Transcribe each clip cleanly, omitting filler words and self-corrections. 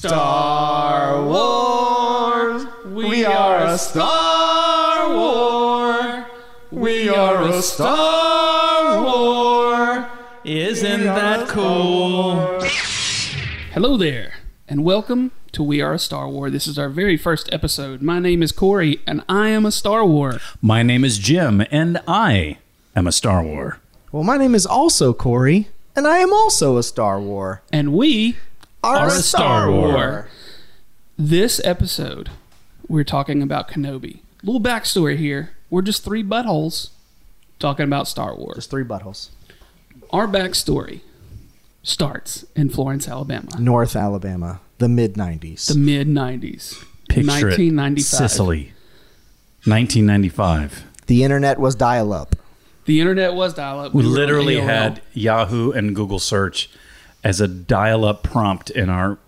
Star Wars. We are a Star War. We are a Star War. Isn't that cool? Hello there, and welcome to We Are a Star War. This is our very first episode. My name is Corey, and I am a Star War. My name is Jim, and I am a Star War. Well, my name is also Corey, and I am also a Star War. And we Are a Star War. This episode, we're talking about Kenobi. Little backstory here. We're just three buttholes talking about Star Wars. Just three buttholes. Our backstory starts in Florence, Alabama. North Alabama, the mid-90s. The mid-90s. Picture 1995. it, Sicily, 1995. The internet was dial-up. The internet was dial-up. We were on literally AOL. had Yahoo and Google search as a dial-up prompt in our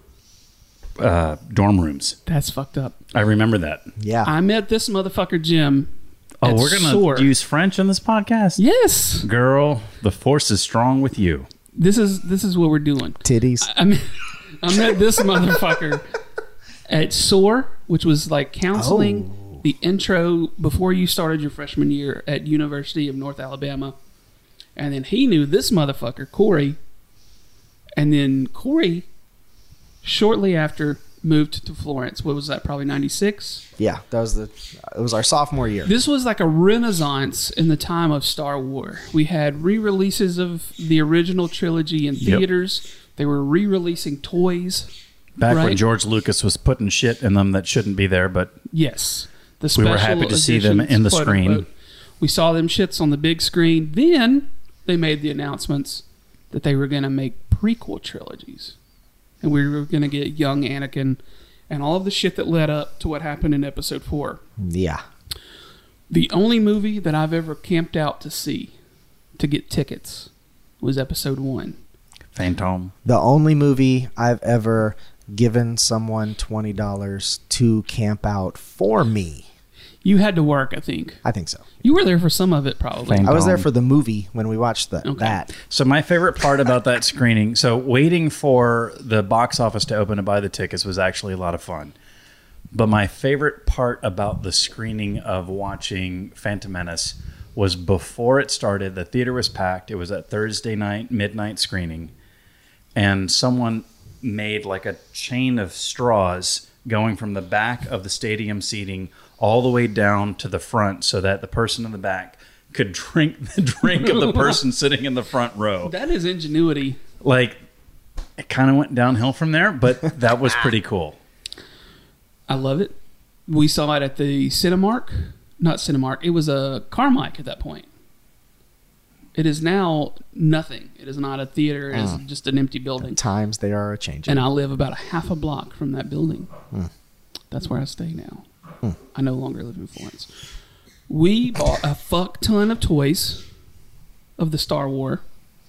dorm rooms. That's fucked up. I remember that. Yeah. I met this motherfucker, Jim. Oh, at we're going SOAR. to use French on this podcast? Yes. Girl, the force is strong with you. This is what we're doing. Titties. I met this motherfucker at SOAR, which was like counseling, the intro before you started your freshman year at University of North Alabama. And then he knew this motherfucker, Corey. And then Corey, shortly after, moved to Florence. What was that? Probably 96? Yeah, it was our sophomore year. This was like a renaissance in the time of Star Wars. We had re-releases of the original trilogy in theaters. They were re-releasing toys. Back when Right. George Lucas was putting shit in them that shouldn't be there, but Yes. The We special were happy to see them editions, in the quote screen. unquote. We saw them shits on the big screen. Then they made the announcements that they were going to make prequel trilogies. And we were going to get young Anakin and all of the shit that led up to what happened in episode 4. Yeah. The only movie that I've ever camped out to see to get tickets was episode 1. Phantom. The only movie I've ever given someone $20 to camp out for me. You had to work, I think. I think so. You were there for some of it, probably. Thank- I was there Dom. for the movie when we watched Okay. that. So my favorite part about that screening, so waiting for the box office to open to buy the tickets was actually a lot of fun. But my favorite part about the screening of watching Phantom Menace was before it started, the theater was packed. It was a Thursday night, midnight screening. And someone made like a chain of straws going from the back of the stadium seating all the way down to the front so that the person in the back could drink the drink of the person sitting in the front row. That is ingenuity. Like, it kind of went downhill from there, but that was pretty cool. I love it. We saw it at the Cinemark. Not Cinemark. It was a Carmike at that point. It is now nothing. It is not a theater. It is just an empty building. Times they are changing. And I live about a half a block from that building. That's where I stay now. I no longer live in Florence. We bought a fuck ton of toys of the Star Wars.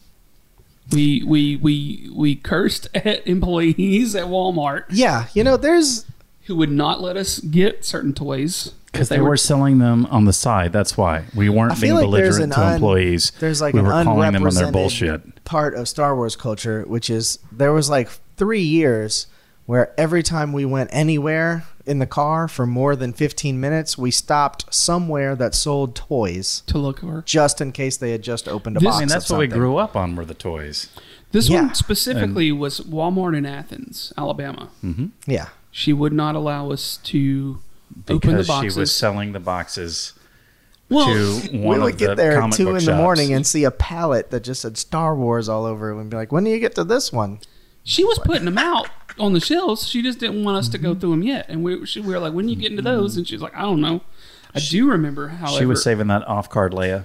We cursed at employees at Walmart Yeah, there's who would not let us get certain toys Because they were selling them on the side. That's why. We I weren't feel being like there's belligerent to employees. There's like we an were calling them on their unrepresented bullshit. part of Star Wars culture, which is there was like 3 years where every time we went anywhere in the car for more than 15 minutes, we stopped somewhere that sold toys to look for. just in case they had just opened a This- box. I mean, that's of what we something. grew up on were the toys. This Yeah. one specifically was Walmart in Athens, Alabama. Yeah. She would not allow us to open the Because boxes. she was selling the boxes well, to We one would of get the there at comic 2 book in the shops. morning and see a pallet that just said Star Wars all over it and be like, when do you get to this one? she was putting them out on the shelves. She just didn't want us to go through them yet. And we were like, when you get into those? And she's like, I don't know. I do remember, however, She was saving that off-card Leia.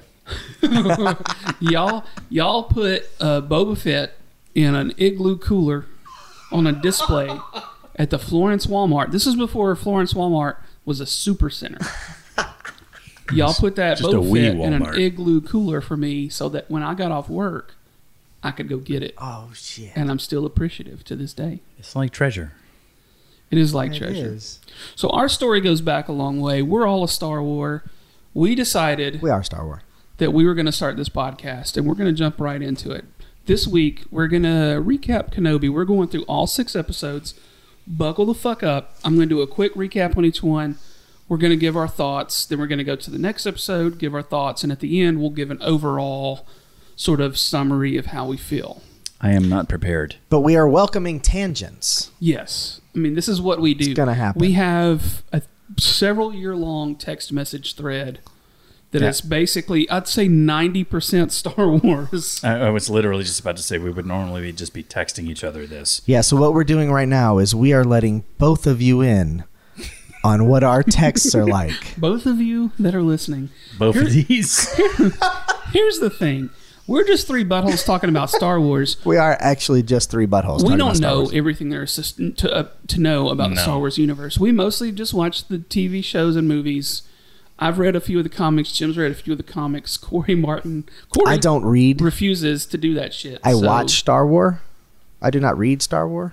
y'all put Boba Fett in an igloo cooler on a display at the Florence Walmart. This is before Florence Walmart was a super center. Y'all put that Just a Boba wee Fett in an Walmart. igloo cooler for me so that when I got off work, I could go get it. Oh, shit. And I'm still appreciative to this day. It's like treasure. It is like It treasure. is. So our story goes back a long way. We're all a Star Wars. We decided We are Star Wars. that we were going to start this podcast, and we're going to jump right into it. This week, we're going to recap Kenobi. We're going through all 6 episodes. buckle the fuck up. I'm going to do a quick recap on each one. We're going to give our thoughts. Then we're going to go to the next episode, give our thoughts. And at the end, we'll give an overall sort of summary of how we feel. I am not prepared. But we are welcoming tangents. Yes. I mean, this is what we do. It's going to happen. We have a several year-long text message thread that is basically, I'd say 90% Star Wars. I was literally just about to say we would normally just be texting each other this. Yeah, so what we're doing right now is we are letting both of you in on what our texts are like. Both of you that are listening. Both of these. Here's the thing. We're just three buttholes talking about Star Wars. We are actually just three buttholes. We talking don't about Star know Wars. everything there is to know about the Star Wars universe. We mostly just watch the TV shows and movies. I've read a few of the comics. Jim's read a few of the comics. Corey I don't read. refuses to do that shit. I watch Star Wars. I do not read Star Wars.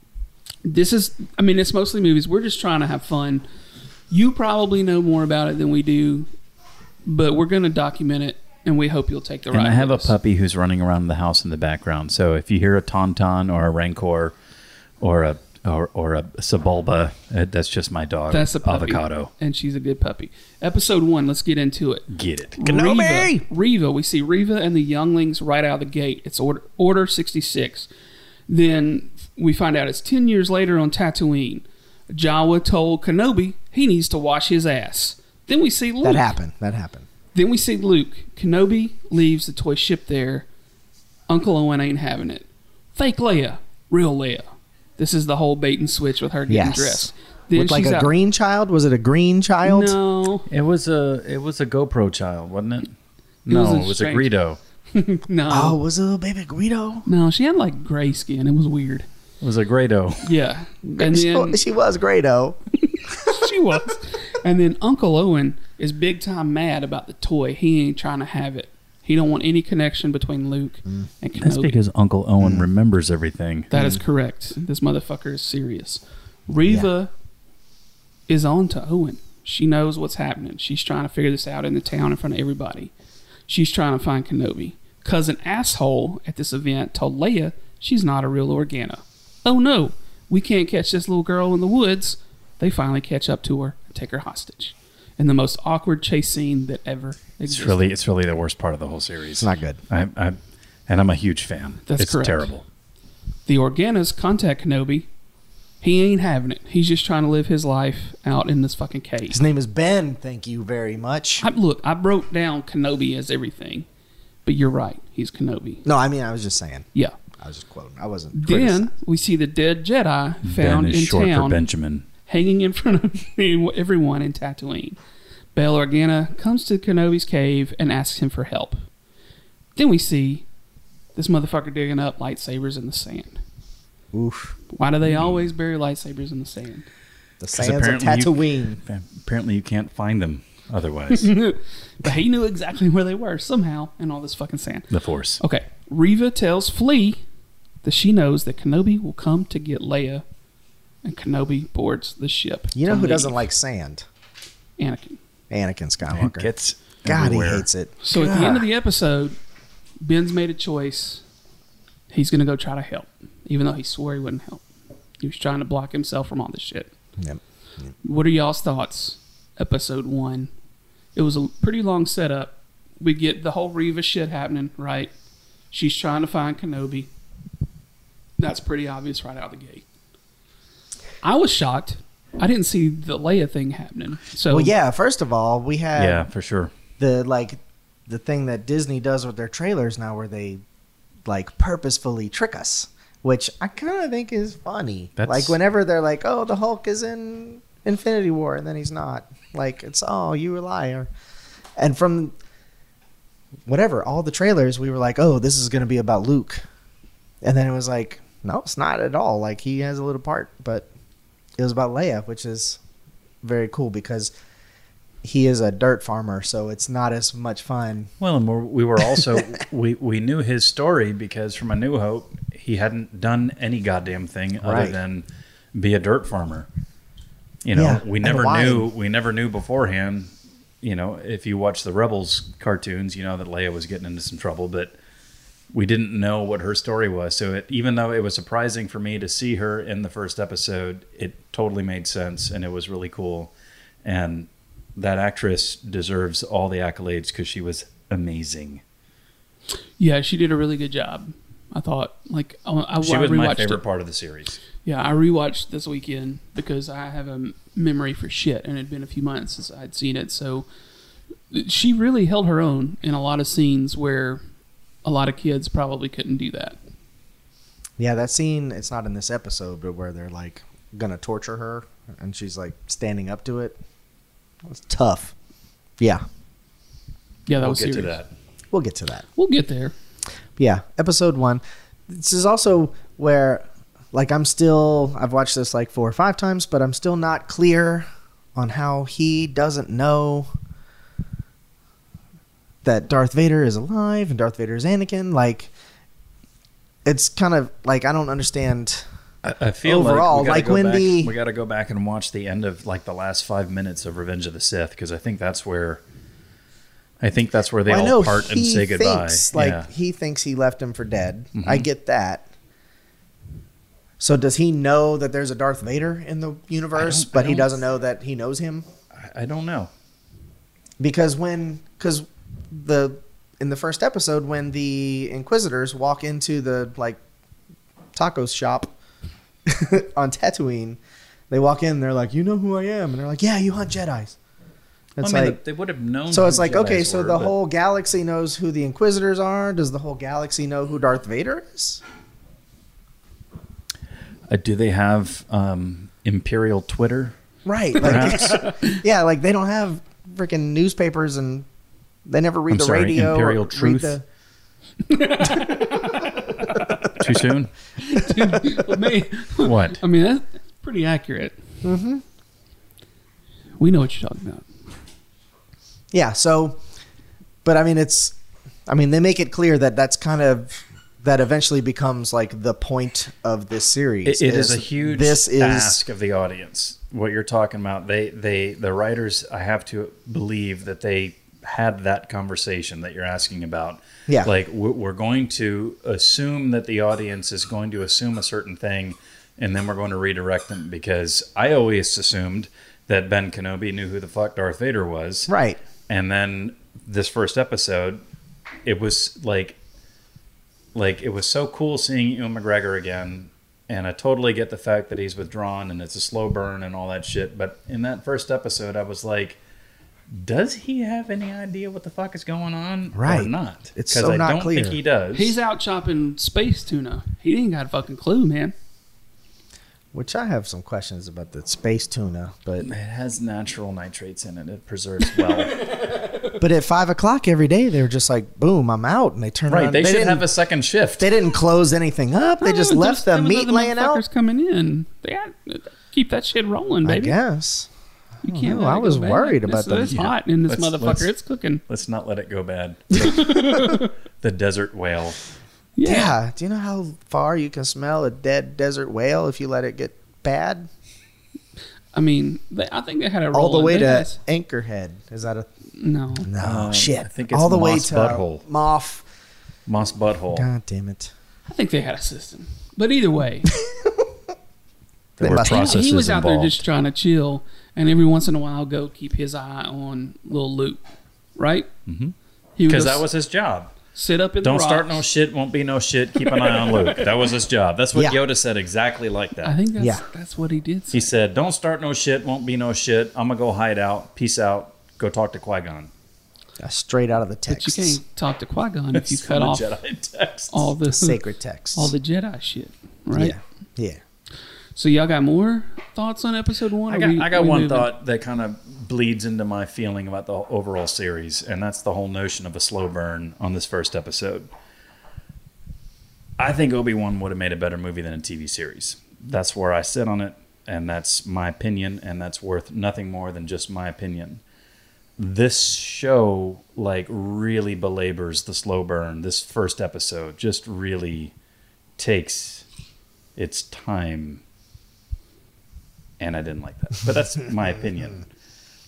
It's mostly movies. We're just trying to have fun. You probably know more about it than we do, but we're going to document it, and we hope you'll take the ride. And I have a with us. puppy who's running around the house in the background. So if you hear a Tauntaun or a Rancor or a Sebulba, that's just my dog. That's a puppy, Avocado. and she's a good puppy. Episode 1, let's get into it. Get it. Reva. We see Reva and the younglings right out of the gate. It's Order 66. Then we find out it's 10 years later on Tatooine. Jawa told Kenobi he needs to wash his ass. Then we see Luke. That happened. Then we see Luke. Kenobi leaves the toy ship there. Uncle Owen ain't having it. Fake Leia. Real Leia. This is the whole bait and switch with her getting dressed. Then With like she's a out. green child? Was it a green child? No. It was a GoPro child, wasn't it? was a It was a strange- Greedo. No. Oh, was it a little baby Guido? No, she had like gray skin. It was weird. It was a Greedo. Yeah. And then She was Guido. she was. And then Uncle Owen is big time mad about the toy. He ain't trying to have it. He don't want any connection between Luke and Kenobi. That's because Uncle Owen remembers everything. That is correct. This motherfucker is serious. Reva is on to Owen. She knows what's happening. She's trying to figure this out in the town in front of everybody. She's trying to find Kenobi. Cousin Asshole at this event told Leia she's not a real Organa. Oh no, we can't catch this little girl in the woods. They finally catch up to her and take her hostage. In the most awkward chase scene that ever existed. It's really the worst part of the whole series. It's not good. And I'm a huge fan. That's correct. Terrible. The Organas contact Kenobi. He ain't having it. He's just trying to live his life out in this fucking cave. His name is Ben. Thank you very much. I broke down Kenobi as everything, but you're right. He's Kenobi. No, I mean, I was just saying. Yeah. I was just quoting. I wasn't. Then we see the dead Jedi found Ben is in short town, for Benjamin. hanging in front of everyone in Tatooine. Bail Organa comes to Kenobi's cave and asks him for help. Then we see this motherfucker digging up lightsabers in the sand. Oof. Why do they always bury lightsabers in the sand? The sands of Tatooine. Apparently you can't find them otherwise. But he knew exactly where they were somehow in all this fucking sand. The Force. Okay, Reva tells Flea that she knows that Kenobi will come to get Leia, and Kenobi boards the ship. You know to who leave. doesn't like sand? Anakin. Anakin Skywalker. Gets God, everywhere. he hates it. So at the end of the episode, Ben's made a choice. He's going to go try to help, even though he swore he wouldn't help. He was trying to block himself from all this shit. Yep. What are y'all's thoughts? Episode 1. It was a pretty long setup. We get the whole Reva shit happening, right? She's trying to find Kenobi. That's pretty obvious right out the gate. I was shocked. I didn't see the Leia thing happening. So Well, yeah. First of all, we had Yeah, for sure. the thing that Disney does with their trailers now, where they like purposefully trick us, which I kind of think is funny. Like whenever they're like, "Oh, the Hulk is in Infinity War," and then he's not. Like it's, "Oh, you a liar." And from whatever all the trailers, we were like, "Oh, this is going to be about Luke," and then it was like, "No, it's not at all. Like he has a little part, but it was about Leia," which is very cool because he is a dirt farmer, so it's not as much fun. Well, and we were also we knew his story because from A New Hope he hadn't done any goddamn thing other Right. than be a dirt farmer. You know, Yeah, we and never why? knew beforehand. You know, if you watch the Rebels cartoons, you know that Leia was getting into some trouble, but we didn't know what her story was. So even though it was surprising for me to see her in the first episode, it totally made sense and it was really cool. And that actress deserves all the accolades because she was amazing. Yeah, she did a really good job. I thought, like, She was my favorite it. part of the series. Yeah, I rewatched this weekend because I have a memory for shit, and it had been a few months since I'd seen it. So she really held her own in a lot of scenes where a lot of kids probably couldn't do that. Yeah, that scene, it's not in this episode, but where they're like gonna torture her and she's like standing up to it. It's tough. Yeah. Yeah, that We'll was get serious. to that. We'll get to that. We'll get there. Yeah, episode 1. This is also where, like, I've watched this like 4 or 5 times, but I'm still not clear on how he doesn't know that Darth Vader is alive and Darth Vader is Anakin. Like, it's kind of like, I don't understand. I feel overall, like like when we got to go back and watch the end of like the last 5 minutes of Revenge of the Sith because I think that's where they I know all part and say goodbye. He thinks he left him for dead. Mhm. I get that. So does he know that there's a Darth Vader in the universe, but he doesn't know that he knows him? I don't know. Because in the first episode, when the Inquisitors walk into the like taco shop on Tatooine, they walk in and they're like, "You know who I am?" And they're like, "Yeah, you hunt Jedis." It's they would have known. so it's who like, Jedis okay, so were, the but whole galaxy knows who the Inquisitors are. Does the whole galaxy know who Darth Vader is? do they have Imperial Twitter? Right. Like, yeah, like they don't have freaking newspapers and they never read radio. Imperial or Truth. Read Too soon? Well, What? I mean, that's pretty accurate. Mm-hmm. We know what you're talking about. Yeah. So, but I mean, they make it clear that that's kind of, that eventually becomes like the point of this series. It is a huge ask of the audience. What you're talking about, the writers, I have to believe that they had that conversation that you're asking about. Yeah. Like we're going to assume that the audience is going to assume a certain thing, and then we're going to redirect them because I always assumed that Ben Kenobi knew who the fuck Darth Vader was. Right. And then this first episode, it was like it was so cool seeing Ewan McGregor again. And I totally get the fact that he's withdrawn and it's a slow burn and all that shit. But in that first episode, I was like, does he have any idea what the fuck is going on or not? It's so not clear. I don't think he does. He's out chopping space tuna. He ain't got a fucking clue, man. Which I have some questions about the space tuna, but It has natural nitrates in it. It preserves well. but at 5:00 every day they were just like, boom, I'm out, and they turn Right. around. They should didn't- have a second shift. They didn't close anything up. They just left the There was meat other laying out. motherfuckers coming in. They got keep that shit rolling, I baby. guess. You can't. know. let I it was go bad. worried about This- them. It's Yeah. hot in this Let's- motherfucker. It's cooking. Let's not let it go bad. The desert whale. Yeah. Do you know how far you can smell a dead desert whale if you let it get bad? I mean, I think they had a All the way to Vegas. Anchorhead. Is that a No. no shit? I think it's all the way Moss to Butthole. Moff. Moss Butthole. God damn it! I think they had a system. But either way, There were must- processes he was out there involved. just trying to chill, and every once in a while go keep his eye on little Luke, right? Mhm. He would Because go that was his job. sit up in Don't the start rocks. no shit, won't be no shit. Keep an eye on Luke. That was his job. That's what Yeah. Yoda said exactly like that. I think Yeah. that's what he did. He Say. said, don't start no shit, won't be no shit. I'm going to go hide out. Peace out. Go talk to Qui-Gon. Straight out of the But you text. can't talk to Qui-Gon if you It's cut from off the Jedi text. all the Sacred text. all the Jedi shit, right? Yeah. Yeah. So y'all got more thoughts on episode 1? I or got we one moving? thought that kind of bleeds into my feeling about the overall series, and that's the whole notion of a slow burn on this first episode. I think Obi-Wan would have made a better movie than a TV series. That's where I sit on it, and that's my opinion, and that's worth nothing more than just my opinion. This show really belabors the slow burn. This first episode just really takes its time, and I didn't like that. But that's my opinion.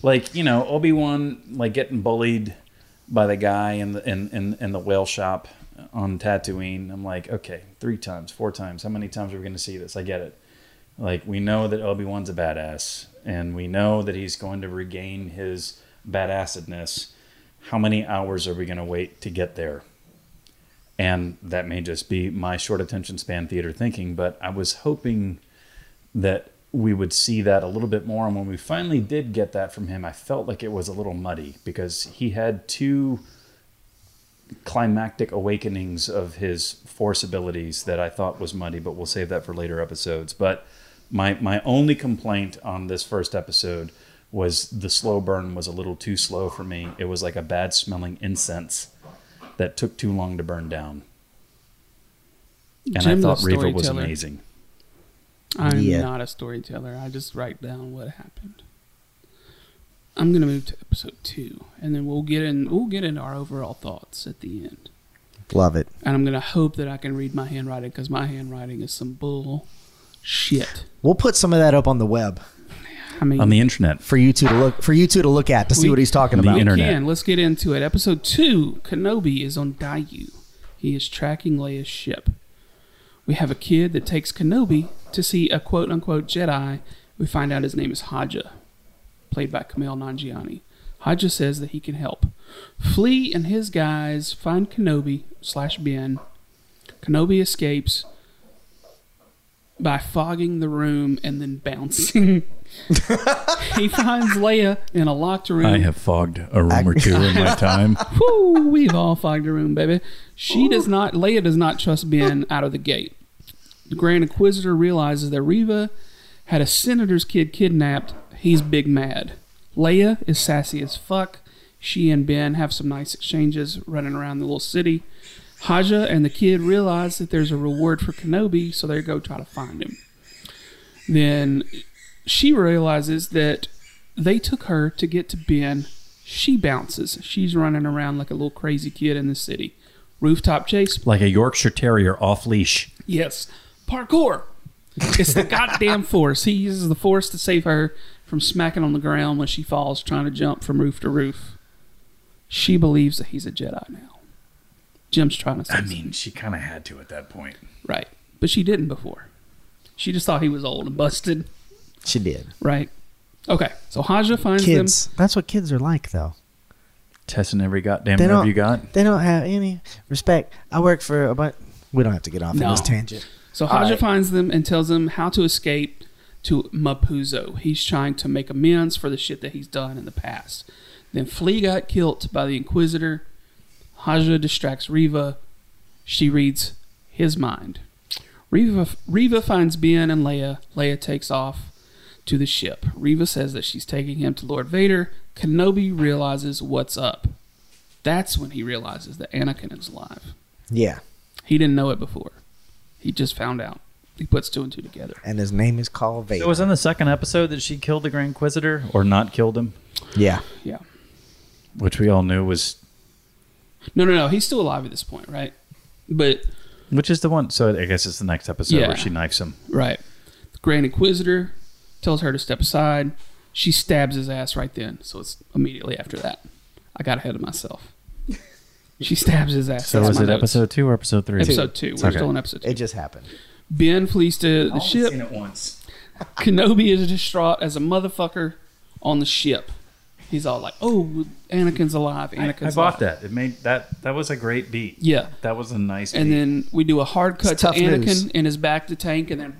Obi-Wan getting bullied by the guy in the whale shop. on Tatooine. I'm like, okay, 3 times, 4 times. How many times are we going to see this? I get it. Like, we know that Obi-Wan's a badass, and we know that he's going to regain his badassedness. How many hours are we going to wait to get there? And that may just be my short attention span theater thinking, but I was hoping that we would see that a little bit more. And when we finally did get that from him, I felt like it was a little muddy because he had 2 climactic awakenings of his Force abilities that I thought was muddy, but we'll save that for later episodes. But my only complaint on this first episode was the slow burn was a little too slow for me. It was like a bad smelling incense that took too long to burn down. And Jim, I thought the Reva was storyteller. amazing. I'm Yeah. not a storyteller. I just write down what happened. I'm gonna move to episode 2, and then we'll get into our overall thoughts at the end. Love it. And I'm gonna hope that I can read my handwriting because my handwriting is some bull shit. We'll put some of that up on the web I mean, On the internet. for you two to look at to see We- what he's talking The about. internet. Can. Let's get into it. Episode 2, Kenobi is on Daiyu. He is tracking Leia's ship. We have a kid that takes Kenobi to see a quote-unquote Jedi. We find out his name is Haja, played by Kumail Nanjiani. Haja says that he can help. Flea and his guys find Kenobi/Ben. Kenobi escapes by fogging the room and then bouncing. He finds Leia in a locked room. I have fogged a room or 2 in my time. Whew, we've all fogged a room, baby. Leia does not trust Ben out of the gate. The Grand Inquisitor realizes that Reva had a senator's kid kidnapped. He's big mad. Leia is sassy as fuck. She and Ben have some nice exchanges running around the little city. Haja and the kid realize that there's a reward for Kenobi, so they go try to find him. Then she realizes that they took her to get to Ben. She bounces. She's running around like a little crazy kid in the city. Rooftop chase. Like a Yorkshire Terrier off leash. Yes. Parkour. It's the goddamn Force. He uses the Force to save her from smacking on the ground when she falls trying to jump from roof to roof. She believes that he's a Jedi now. Jim's trying to say I mean, she kind of had to at that point. right. But she didn't before. She just thought he was old and busted. She did. Right. Okay. So Haja finds Kids. them. That's what kids are like, though. Testing every goddamn They nerve don't- you got. They don't have any respect. I work for a bunch. We don't have to get off on No. this tangent. So Haja Alright. finds them and tells them how to escape to Mapuzo. He's trying to make amends for the shit that he's done in the past. Then Flea got killed by the Inquisitor. Haja distracts Reva. She reads his mind. Reva finds Ben and Leia. Leia takes off to the ship. Reva says that she's taking him to Lord Vader. Kenobi realizes what's up. That's when he realizes that Anakin is alive. Yeah. He didn't know it before. He just found out. He puts 2 and 2 together. And his name is called Vader. It was in the second episode that she killed the Grand Inquisitor, or not killed him, Yeah. Yeah. which we all knew was, No. He's still alive at this point, right? But, which is the one. So I guess it's the next episode Yeah. where she knifes him. right. The Grand Inquisitor tells her to step aside. She stabs his ass right then. So it's immediately after that. I got ahead of myself. She stabs his ass. So That's was my it notes. episode 2 or episode 3? Episode 2. We're Okay. still in episode 2. It just happened. Ben flees to the ship. it once. Kenobi is distraught as a motherfucker on the ship. He's all like, "Oh, Anakin's alive. Anakin's I bought alive." that. It made that. That was a great beat. Yeah. That was a nice And beat. then we do a hard cut It's to tough Anakin news. in his back to tank, and then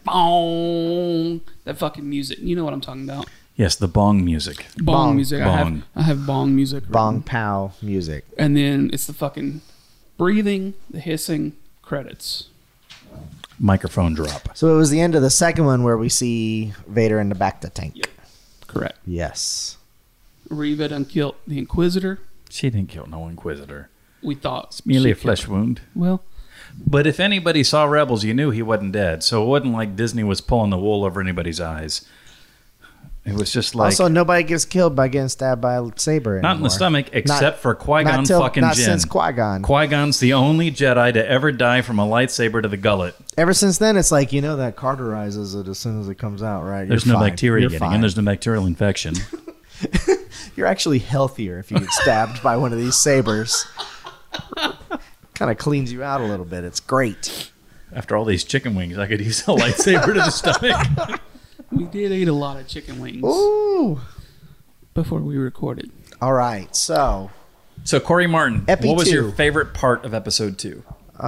boom, that fucking music. You know what I'm talking about? Yes, the bong music. Bong, Bong. music. Bong. I have bong music. written. Bong pow music. And then it's the fucking breathing, the hissing credits. Microphone drop. So it was the end of the second one where we see Vader in the back to tank. Yep. Correct. Yes. Reva done killed the Inquisitor. She didn't kill no Inquisitor. We thought It's merely she a flesh killed- wound. Well, But if anybody saw Rebels, you knew he wasn't dead. So it wasn't like Disney was pulling the wool over anybody's eyes. It was just like Also, nobody gets killed by getting stabbed by a saber anymore. not in the stomach, except for Qui-Gon not fucking Jinn. since Qui-Gon. Qui-Gon's the only Jedi to ever die from a lightsaber to the gullet. Ever since then, it's like, that cauterizes it as soon as it comes out, right? There's You're no fine. bacteria You're getting fine. in. There's no bacterial infection. You're actually healthier if you get stabbed by one of these sabers. Kind of cleans you out a little bit. It's great. After all these chicken wings, I could use a lightsaber to the stomach. We did eat a lot of chicken wings Ooh. before we recorded. All right. So Corey Martin, Epi what was 2. your favorite part of episode 2?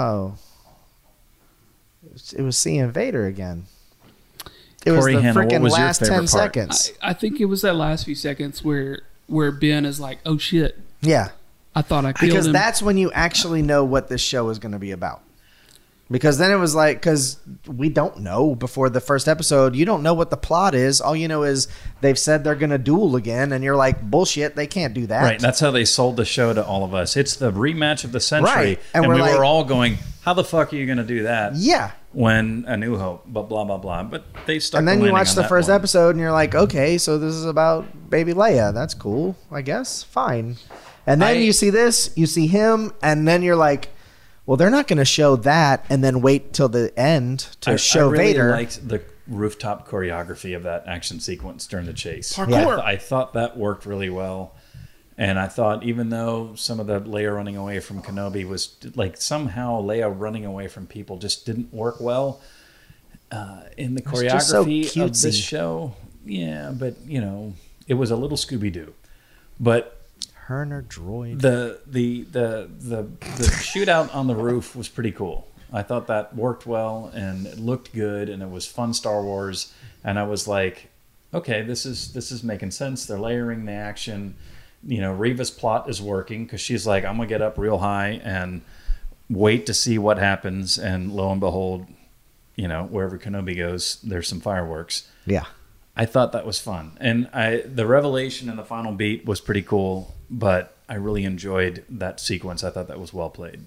It was seeing Vader again. It was Corey the Hannah, what freaking was your last favorite 10 part? seconds. I think it was that last few seconds where Ben is like, "Oh shit, Yeah. I thought I killed Because him." that's when you actually know what this show is going to be about. Because then it was like, because we don't know before the first episode, you don't know what the plot is. All you know is they've said they're going to duel again, and you're like, bullshit, they can't do that. Right, that's how they sold the show to all of us. It's the rematch of the century. Right, and And we're we like- were all going, how the fuck are you going to do that Yeah. when A New Hope, but blah, blah, blah. But they stuck And the then you landing watch on the that first one. episode, and you're like, okay, so this is about baby Leia. That's cool, I guess. Fine. And then you see this, you see him, and then you're like, well, they're not going to show that and then wait till the end to show I really Vader. liked the rooftop choreography of that action sequence during the chase. Parkour. I thought that worked really well. And I thought even though some of the Leia running away from Kenobi was like somehow Leia running away from people just didn't work well in the It's just so choreography of cutesy. this show. Yeah, but it was a little Scooby-Doo. But Herner droid. the shootout on the roof was pretty cool. I thought that worked well and it looked good and it was fun Star Wars. And I was like, okay, this is making sense. They're layering the action. Reva's plot is working because she's like, I'm gonna get up real high and wait to see what happens. And lo and behold, wherever Kenobi goes, there's some fireworks. Yeah. I thought that was fun. And the revelation in the final beat was pretty cool, but I really enjoyed that sequence. I thought that was well played.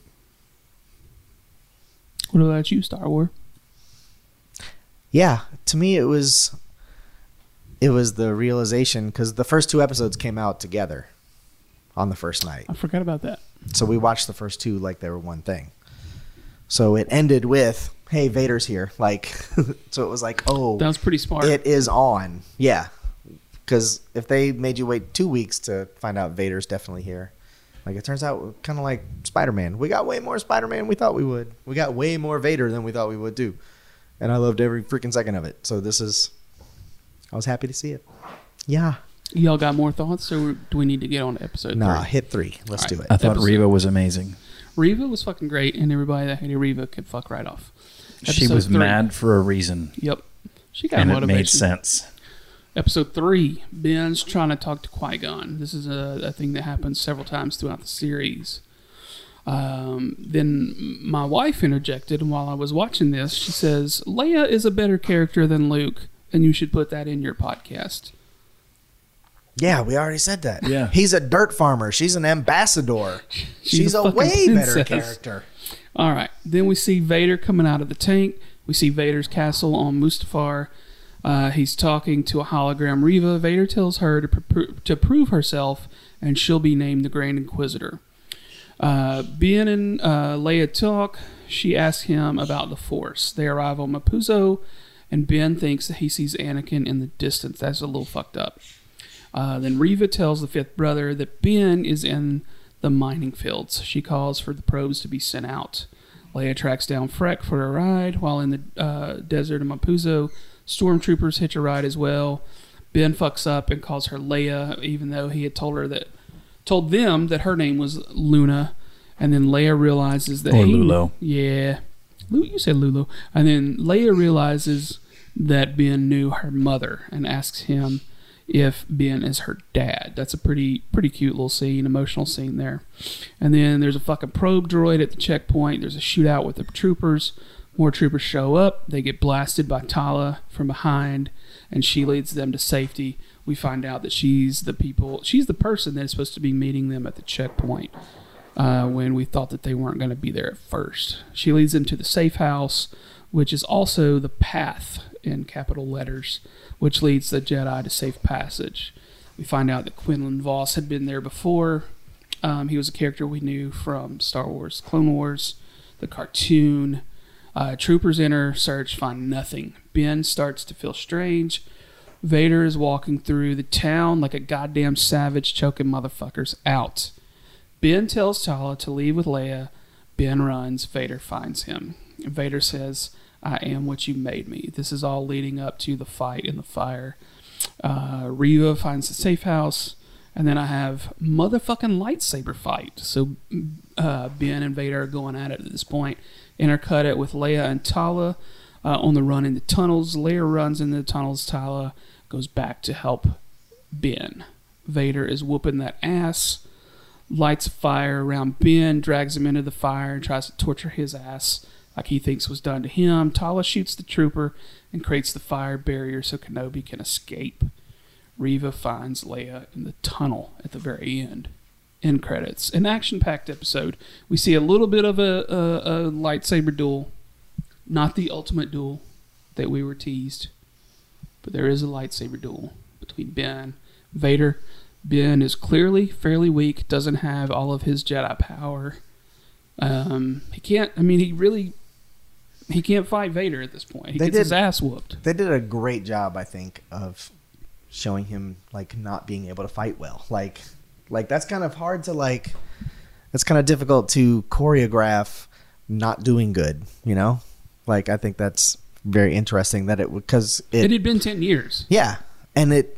What about you, Star Wars? Yeah, to me it was the realization because the first 2 episodes came out together on the first night. I forgot about that. So we watched the first 2 like they were one thing. So it ended with, hey, Vader's here. Like, so it was like, oh, That was pretty smart. it is on. Yeah. Because if they made you wait 2 weeks to find out Vader's definitely here, like it turns out kind of like Spider-Man. We got way more Spider-Man than we thought we would. We got way more Vader than we thought we would too. And I loved every freaking second of it. So I was happy to see it. Yeah. Y'all got more thoughts, or do we need to get on to episode 3? Hit 3. Let's All do right. it. I thought Episode- Reva was amazing. Reva was fucking great, and everybody that hated Reva could fuck right off. She Episode was 3. mad for a reason, Yep. She got and it motivation. made sense. Episode 3, Ben's trying to talk to Qui-Gon. This is a thing that happens several times throughout the series. Then my wife interjected, and while I was watching this, she says, Leia is a better character than Luke, and you should put that in your podcast. Yeah, we already said that. Yeah. He's a dirt farmer. She's an ambassador. She's a fucking way better princess. character. All right. Then we see Vader coming out of the tank. We see Vader's castle on Mustafar. He's talking to a hologram Reva. Vader tells her to prove herself, and she'll be named the Grand Inquisitor. Ben and Leia talk. She asks him about the Force. They arrive on Mapuzo, and Ben thinks that he sees Anakin in the distance. That's a little fucked up. Then Reva tells the fifth brother that Ben is in the mining fields. She calls for the probes to be sent out. Leia tracks down Freck for a ride, while in the desert of Mapuzo, stormtroopers hitch a ride as well. Ben fucks up and calls her Leia, even though he had told them that her name was Luna. And then Leia realizes that Or Lulo. Yeah. You said Lulu. And then Leia realizes that Ben knew her mother and asks him if Ben is her dad. That's a pretty cute little scene, emotional scene there. And then there's a fucking probe droid at the checkpoint. There's a shootout with the troopers. More troopers show up. They get blasted by Tala from behind, and she leads them to safety. We find out that she's the person that is supposed to be meeting them at the checkpoint when we thought that they weren't going to be there at first. She leads them to the safe house, which is also the path in capital letters, which leads the Jedi to safe passage. We find out that Quinlan Voss had been there before. He was a character we knew from Star Wars Clone Wars, the cartoon. Troopers enter, search, find nothing. Ben starts to feel strange. Vader is walking through the town like a goddamn savage, choking motherfuckers out. Ben tells Tala to leave with Leia, Ben runs. Vader finds him. Vader says, "I am what you made me." This is all leading up to the fight in the fire. Reva finds the safe house, and then I have motherfucking lightsaber fight. So Ben and Vader are going at it at this point. Intercut it with Leia and Tala on the run in the tunnels. Leia runs into the tunnels. Tala goes back to help Ben. Vader is whooping that ass, lights a fire around Ben, drags him into the fire, and tries to torture his ass like he thinks was done to him. Tala shoots the trooper and creates the fire barrier so Kenobi can escape. Reva finds Leia in the tunnel at the very end. End credits. An action-packed episode. We see a little bit of a lightsaber duel. Not the ultimate duel that we were teased, but there is a lightsaber duel between Ben and Vader. Ben is clearly fairly weak, doesn't have all of his Jedi power. He can't, he can't fight Vader at this point. He gets his ass whooped. They did a great job, I think, of showing him like not being able to fight well. Like that's kind of hard to that's kind of difficult to choreograph not doing good, you know? Like I think that's very interesting that because it had been 10 years. Yeah. And it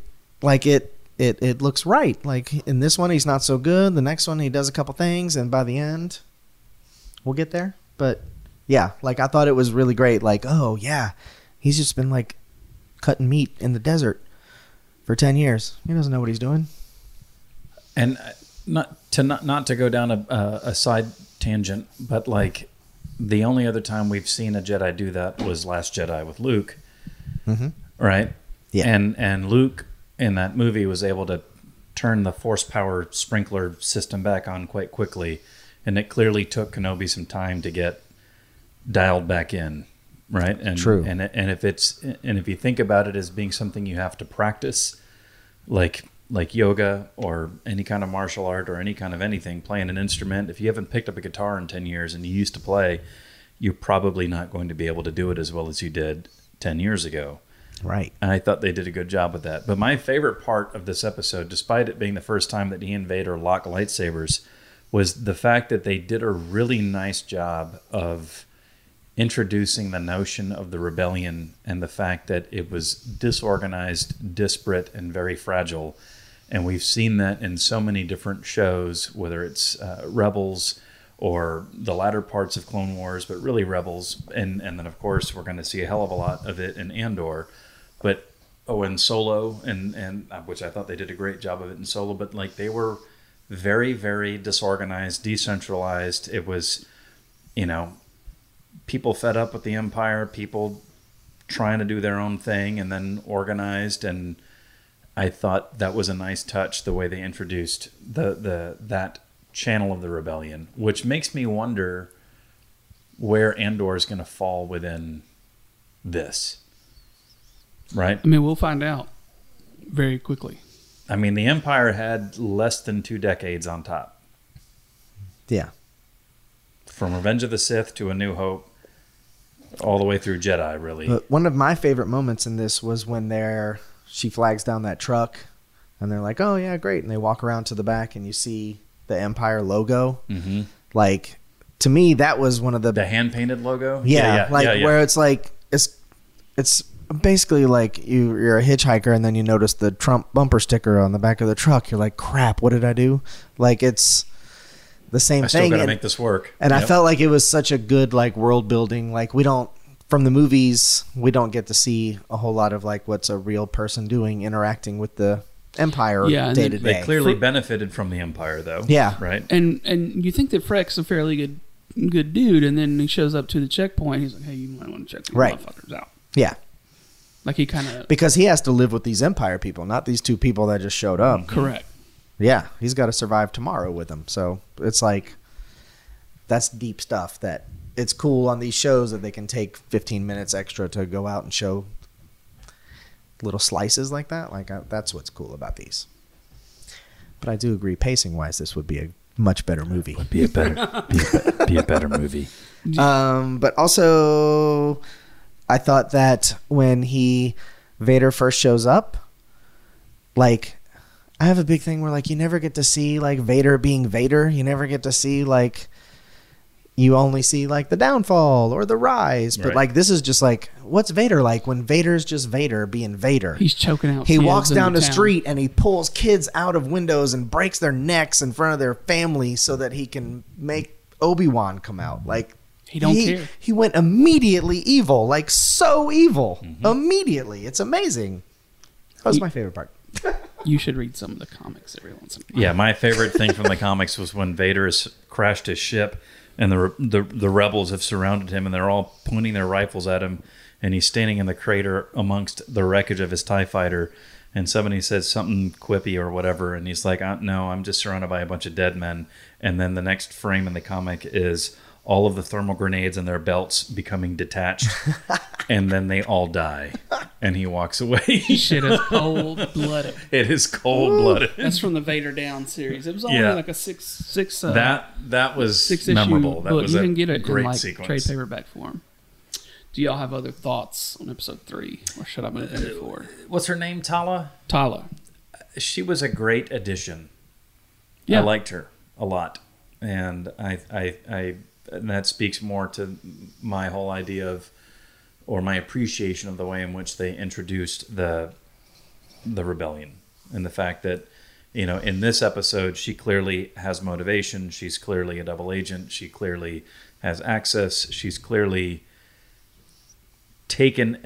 looks right. Like in this one he's not so good. The next one he does a couple things, and by the end we'll get there. But yeah, like I thought it was really great. Like, oh yeah, he's just been like cutting meat in the desert for 10 years. He doesn't know what he's doing. And not to go down a side tangent, but like the only other time we've seen a Jedi do that was Last Jedi with Luke, right? Yeah. And Luke in that movie was able to turn the force power sprinkler system back on quite quickly, and it clearly took Kenobi some time to get dialed back in, right? And true. And if you think about it as being something you have to practice, like yoga or any kind of martial art or any kind of anything, playing an instrument, if you haven't picked up a guitar in 10 years and you used to play, you're probably not going to be able to do it as well as you did 10 years ago. Right. And I thought they did a good job with that. But my favorite part of this episode, despite it being the first time that he and Vader lock lightsabers, was the fact that they did a really nice job of introducing the notion of the rebellion and the fact that it was disorganized, disparate, and very fragile. And we've seen that in so many different shows, whether it's Rebels or the latter parts of Clone Wars, but really Rebels. And then, of course, we're going to see a hell of a lot of it in Andor. But, and Solo, and which I thought they did a great job of it in Solo. But, like, they were very, very disorganized, decentralized. It was, people fed up with the Empire, people trying to do their own thing, and then organized. And I thought that was a nice touch, the way they introduced that channel of the rebellion, which makes me wonder where Andor is going to fall within this. Right? I mean, we'll find out very quickly. I mean, the Empire had less than 2 decades on top. Yeah. From Revenge of the Sith to A New Hope, all the way through Jedi, really. But one of my favorite moments in this was when she flags down that truck, and they're like, oh, yeah, great. And they walk around to the back, and you see the Empire logo. Mm-hmm. Like, to me, that was one of the hand-painted logo? Yeah. Where it's like, it's basically like you're a hitchhiker, and then you notice the Trump bumper sticker on the back of the truck. You're like, crap, what did I do? Like, it's the same thing. I still got to make this work. And I felt like it was such a good, like, world building. Like, from the movies, we don't get to see a whole lot of, like, what's a real person doing, interacting with the Empire day to day. They clearly benefited from the Empire, though. Yeah. Right? And you think that Freck's a fairly good dude, and then he shows up to the checkpoint. He's like, hey, you might want to check these motherfuckers out. Yeah. Like he kind of... Because he has to live with these Empire people, not these 2 people that just showed up. Correct. Yeah. He's got to survive tomorrow with them. So it's like, that's deep stuff that it's cool on these shows that they can take 15 minutes extra to go out and show little slices like that. Like, that's what's cool about these. But I do agree, pacing-wise, this would be a much better movie. Would be a better movie. But also, I thought that when Vader first shows up, like, I have a big thing where, like, you never get to see, like, Vader being Vader. You never get to see, like, you only see like the downfall or the rise. But Right. like this is just like, what's Vader like when Vader's just Vader being Vader? He's choking out. He kids walks in down the town. street and he pulls kids out of windows and breaks their necks in front of their family so that he can make Obi-Wan come out. Like He don't care. He went immediately evil, like so evil. Immediately. It's amazing. That was my favorite part. You should read some of the comics every once in a while. Yeah, my favorite thing from the comics was when Vader has crashed his ship and the rebels have surrounded him and they're all pointing their rifles at him and he's standing in the crater amongst the wreckage of his TIE fighter and somebody says something quippy or whatever and he's like, no, I'm just surrounded by a bunch of dead men. And then the next frame in the comic is all of the thermal grenades in their belts becoming detached and then they all die and he walks away. Shit is cold blooded. It is cold-blooded. That's from the Vader Down series. It was only Yeah. like a six That was six-issue memorable. That book. was You a can get it great in like sequence. trade paperback form. Do y'all have other thoughts on episode 3, or should I move into 4? What's her name? Tala? Tala. She was a great addition. Yeah. I liked her a lot, and and that speaks more to my whole idea of, or my appreciation of the way in which they introduced the rebellion, and the fact that, you know, in this episode she clearly has motivation. She's clearly a double agent. She clearly has access. She's clearly taken.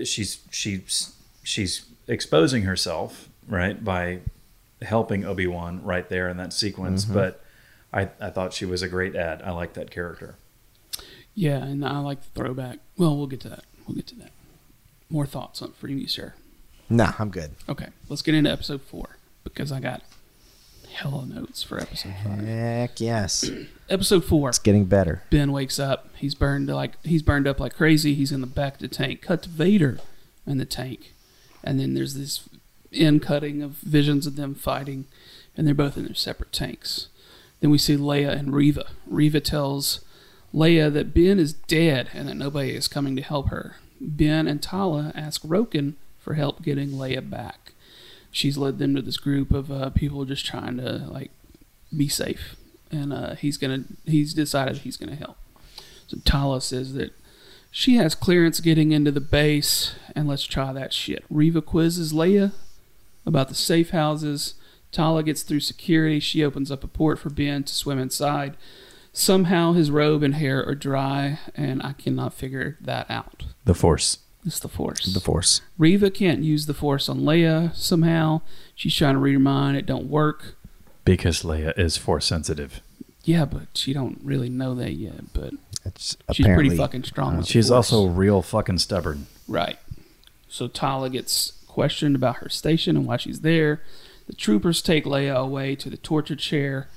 She's exposing herself, right, by helping Obi-Wan right there in that sequence. But I thought she was a great add. I like that character. Yeah, and I like the throwback. Well, we'll get to that. More thoughts on for you, sir? Nah, I'm good. Okay, let's get into episode 4 because I got hella notes for episode 5. Heck yes. Episode 4. It's getting better. Ben wakes up. He's burned up like crazy. He's in the back of the tank. Cut to Vader in the tank, and then there's this end cutting of visions of them fighting, and they're both in their separate tanks. Then we see Leia and Reva. Reva tells Leia that Ben is dead and that nobody is coming to help her. Ben and Tala ask Roken for help getting Leia back. She's led them to this group of people just trying to like be safe, and he's decided he's gonna help. So Tala says that she has clearance getting into the base, and let's try that shit. Reva quizzes Leia about the safe houses. Tala gets through security. She opens up a port for Ben to swim inside. Somehow his robe and hair are dry, and I cannot figure that out. The Force. It's the Force. The Force. Reva can't use the Force on Leia somehow. She's trying to read her mind. It don't work. Because Leia is Force sensitive. Yeah, but she don't really know that yet. But It's she's apparently pretty fucking strong. with the She's Force. also real fucking stubborn. Right. So Tala gets questioned about her station and why she's there. The troopers take Leia away to the torture chair.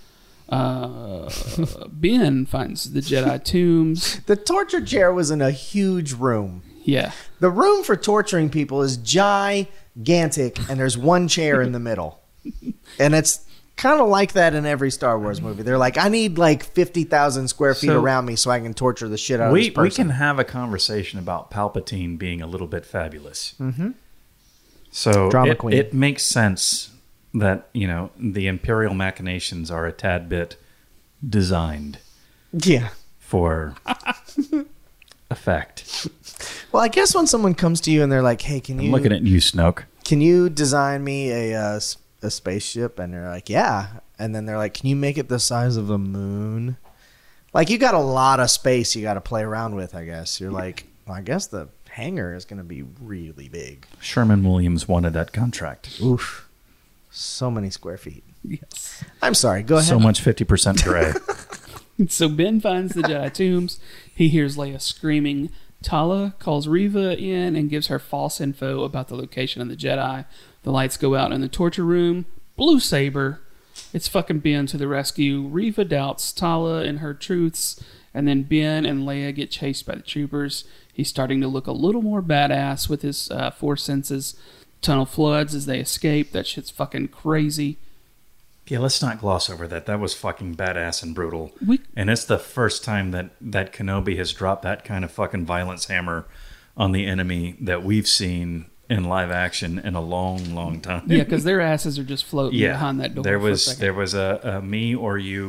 Ben finds the Jedi tombs. The torture chair was in a huge room. Yeah. The room for torturing people is gigantic, and there's one chair in the middle. And it's kind of like that in every Star Wars movie. They're like, I need like 50,000 square feet So- around me so I can torture the shit out of this We person. can have a conversation about Palpatine being a little bit fabulous. Mm-hmm. So Drama queen. it makes sense that, you know, the Imperial machinations are a tad bit designed Yeah. for effect. Well, I guess when someone comes to you and they're like, hey, can I'm you looking at you, Snoke. can you design me a spaceship? And they're like, yeah. And then they're like, can you make it the size of the moon? Like, you got a lot of space you got to play around with, I guess. You're like, well, I guess the hangar is going to be really big. Sherman Williams wanted that contract. Oof. So many square feet. Yes. I'm sorry. Go ahead. So much 50% gray. So Ben finds the Jedi tombs. He hears Leia screaming. Tala calls Reva in and gives her false info about the location of the Jedi. The lights go out in the torture room. Blue Saber. It's fucking Ben to the rescue. Reva doubts Tala and her truths. And then Ben and Leia get chased by the troopers. He's starting to look a little more badass with his Force senses. Tunnel floods as they escape. That shit's fucking crazy. Yeah, let's not gloss over that. That was fucking badass and brutal. We And it's the first time that Kenobi has dropped that kind of fucking violence hammer on the enemy that we've seen in live action in a long, long time. Yeah, because their asses are just floating behind that door. There for a was second. there was a me or you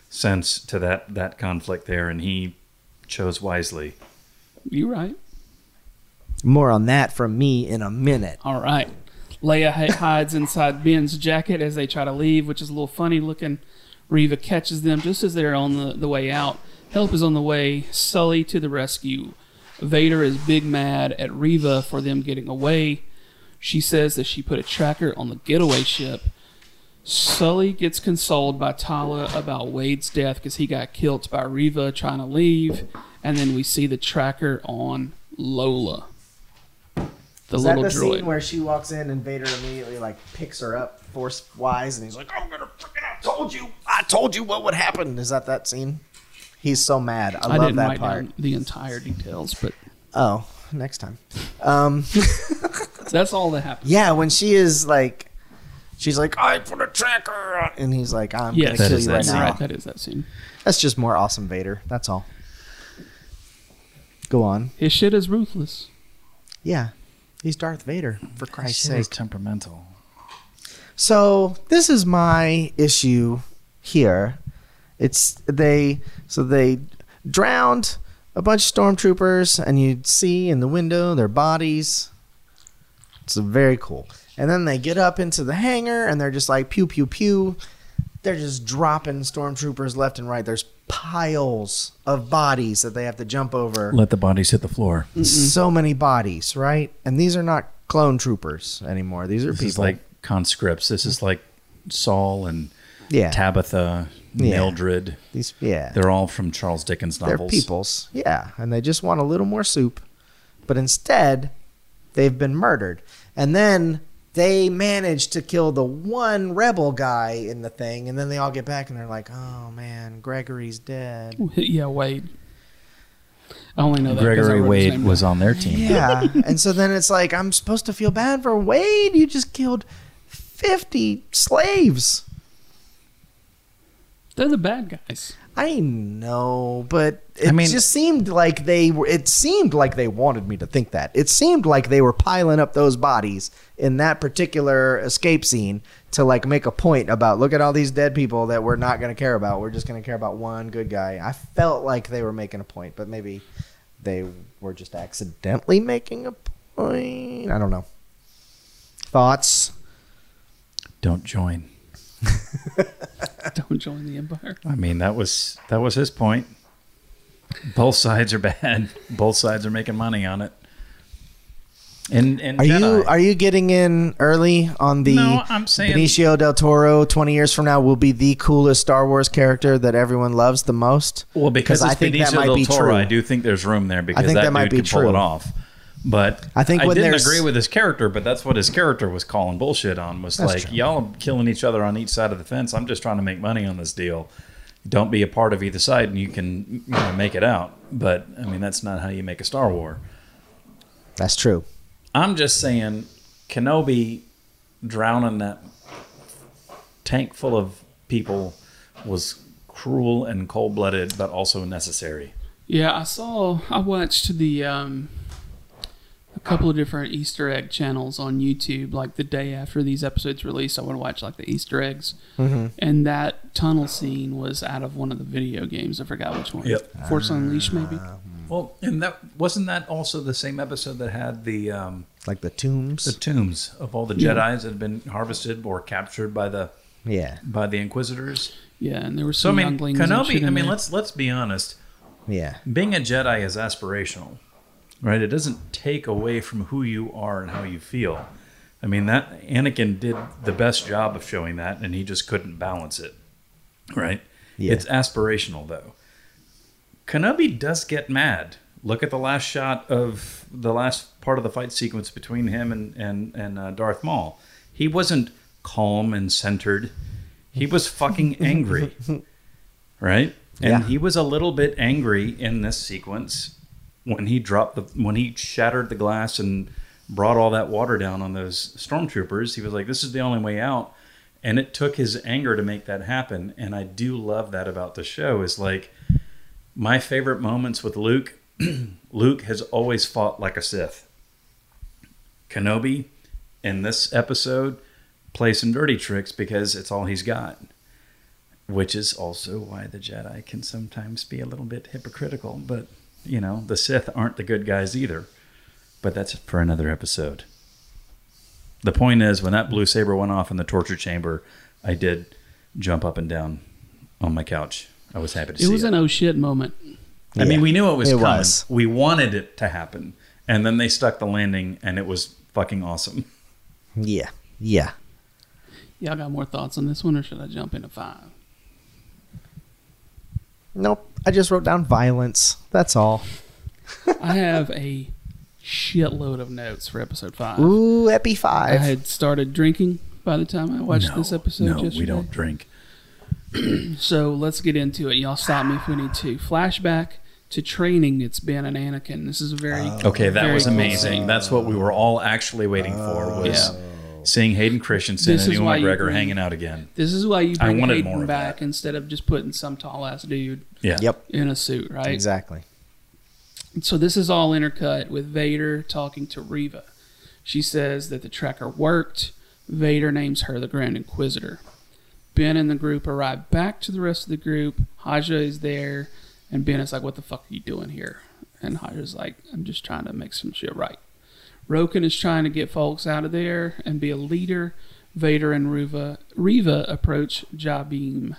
sense to that conflict there, and he chose wisely. You're right. More on that from me in a minute. All right. Leia hides inside Ben's jacket as they try to leave, which is a little funny looking. Reva catches them just as they're on the way out. Help is on the way. Sully to the rescue. Vader is big mad at Reva for them getting away. She says that she put a tracker on the getaway ship. Sully gets consoled by Tala about Wade's death because he got killed by Reva trying to leave. And then we see the tracker on Lola. Is that the scene where she walks in and Vader immediately like picks her up force-wise and he's like, I'm gonna freaking, I told you what would happen. Is that scene? He's so mad. I love didn't that write part. down the entire details, but next time. That's all that happened. Yeah, when she's like, I put a tracker on, and he's like, I'm gonna kill you right now. Right, that is that scene. That's just more awesome Vader. That's all. Go on. His shit is ruthless. Yeah. He's Darth Vader, for Christ's sake. He's temperamental. So this is my issue here. They drowned a bunch of stormtroopers, and you see in the window their bodies. It's very cool. And then they get up into the hangar, and they're just like pew pew pew. They're just dropping stormtroopers left and right. There's piles of bodies that they have to jump over. Let the bodies hit the floor. So many bodies, right? And these are not clone troopers anymore. These are This people. is like conscripts. This is like Saul and Yeah. Tabitha, Mildred. They're all from Charles Dickens novels. They're peoples. Yeah. And they just want a little more soup. But instead, they've been murdered. And then they manage to kill the one rebel guy in the thing. And then they all get back and they're like, oh, man, Gregory's dead. Yeah, Wade. I only know that Gregory Wade was on their team. Yeah. And so then it's like, I'm supposed to feel bad for Wade. You just killed 50 slaves. They're the bad guys. I know, but it just seemed like they were. It seemed like they wanted me to think that. It seemed like they were piling up those bodies in that particular escape scene to like make a point about, look at all these dead people that we're not going to care about. We're just going to care about one good guy. I felt like they were making a point, but maybe they were just accidentally making a point. I don't know. Thoughts? Don't join. Don't join the Empire. I mean, that was his point. Both sides are bad. Both sides are making money on it. And are you getting in early on the? No, I'm saying Benicio del Toro 20 years from now will be the coolest Star Wars character that everyone loves the most. Well, because I it's think Benicio that might del be Toro, true. I do think there's room there because I think that might dude be can pull true. it off. But I think when didn't there's- agree with his character, but that's what his character was calling bullshit on. Was That's like, true. y'all are killing each other on each side of the fence. I'm just trying to make money on this deal. Don't be a part of either side, and you can make it out. But I mean, that's not how you make a Star War. That's true. I'm just saying, Kenobi drowning that tank full of people was cruel and cold-blooded, but also necessary. Yeah, I watched a couple of different Easter egg channels on YouTube. Like the day after these episodes released, I would watch like the Easter eggs, and that tunnel scene was out of one of the video games. I forgot which one. Yep. Force Unleashed, maybe. Well, and that wasn't that also the same episode that had the Like the tombs. tombs of all the Jedis that had been harvested or captured by the Inquisitors. Yeah, and there were So I some mean, younglings. and shit Kenobi. I in mean, there. let's be honest. Yeah. Being a Jedi is aspirational, right? It doesn't take away from who you are and how you feel. I mean, that Anakin did the best job of showing that, and he just couldn't balance it, right? Yeah. It's aspirational, though. Kenobi does get mad. Look at the last shot of the last part of the fight sequence between him and Darth Maul. He wasn't calm and centered. He was fucking angry, right? And Yeah. he was a little bit angry in this sequence when he shattered the glass and brought all that water down on those stormtroopers. He was like, "This is the only way out," and it took his anger to make that happen. And I do love that about the show. Is like my favorite moments with Luke. Luke has always fought like a Sith. Kenobi, in this episode, plays some dirty tricks because it's all he's got. which is also why the Jedi can sometimes be a little bit hypocritical. But, you know, the Sith aren't the good guys either. But that's for another episode. The point is, when that blue saber went off in the torture chamber, I did jump up and down on my couch. I was happy to see it. It was an oh shit moment. I mean, we knew it was coming. Was. We wanted it to happen. And then they stuck the landing, and it was fucking awesome. Yeah. Yeah. Y'all got more thoughts on this one, or should I jump into 5? Nope. I just wrote down violence. That's all. I have a shitload of notes for episode 5. Ooh, Epi 5. I had started drinking by the time I watched this episode yesterday. We don't drink. So let's get into it. Y'all stop me if we need to. Flashback to training. It's Ben and Anakin. This is a very Okay, that very was cool amazing. scene. That's what we were all actually waiting for, was seeing Hayden Christensen This and is Ewan why you McGregor bring- hanging out again. This is why you bring wanted Hayden more of back that. instead of just putting some tall ass dude Yeah. Yep. in a suit, right? Exactly. So this is all intercut with Vader talking to Reva. She says that the tracker worked. Vader names her the Grand Inquisitor. Ben and the group arrive back to the rest of the group. Haja is there, and Ben is like, "What the fuck are you doing here?" And Haja's like, "I'm just trying to make some shit right." Roken is trying to get folks out of there and be a leader. Vader and Reva approach Jabim.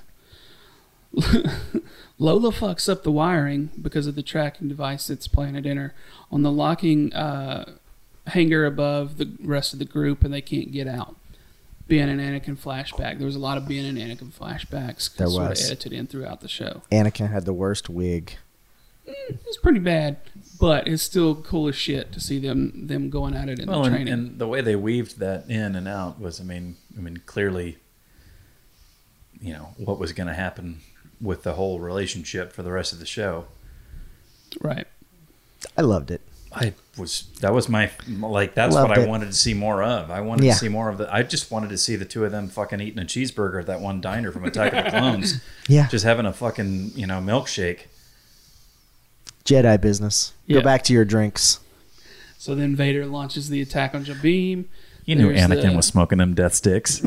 Lola fucks up the wiring because of the tracking device that's planted in her on the locking hanger above the rest of the group, and they can't get out. Ben and Anakin flashback. There was a lot of Ben and Anakin flashbacks There sort of was. edited in throughout the show. Anakin had the worst wig. It's pretty bad, but it's still cool as shit to see them going at it in Well, the and, training. and the way they weaved that in and out was, I mean, clearly, you know, what was going to happen with the whole relationship for the rest of the show. Right. I loved it. That was my, like, that's Loved what I it. wanted to see more of. I wanted Yeah. to see more of the, I just wanted to see the two of them fucking eating a cheeseburger at that one diner from Attack of the Clones. Yeah. Just having a fucking, you know, milkshake. Jedi business. Yeah. Go back to your drinks. So then Vader launches the attack on Jabim. You knew There's Anakin the- was smoking them death sticks.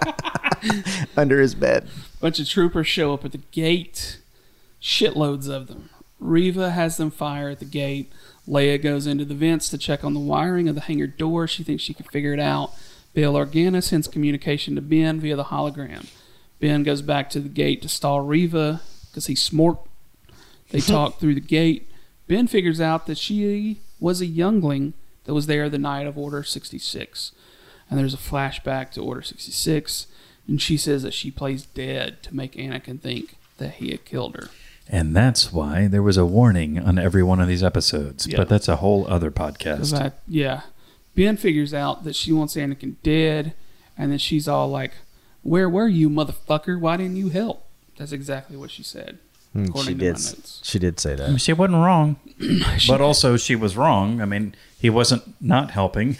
Under his bed. Bunch of troopers show up at the gate. Shitloads of them. Reva has them fire at the gate. Leia goes into the vents to check on the wiring of the hangar door. She thinks she can figure it out. Bail Organa sends communication to Ben via the hologram. Ben goes back to the gate to stall Reva because he's smart. They talk through the gate. Ben figures out that she was a youngling that was there the night of Order 66. And there's a flashback to Order 66. And she says that she plays dead to make Anakin think that he had killed her. And that's why there was a warning on every one of these episodes. Yeah. But that's a whole other 'Cause podcast. yeah. Ben figures out that she wants Anakin dead. And then she's all like, "Where were you, motherfucker? Why didn't you help?" That's exactly what she said, She according to did. my notes. She did say I that. mean, she wasn't wrong. But also, she was wrong. I mean, he wasn't not helping.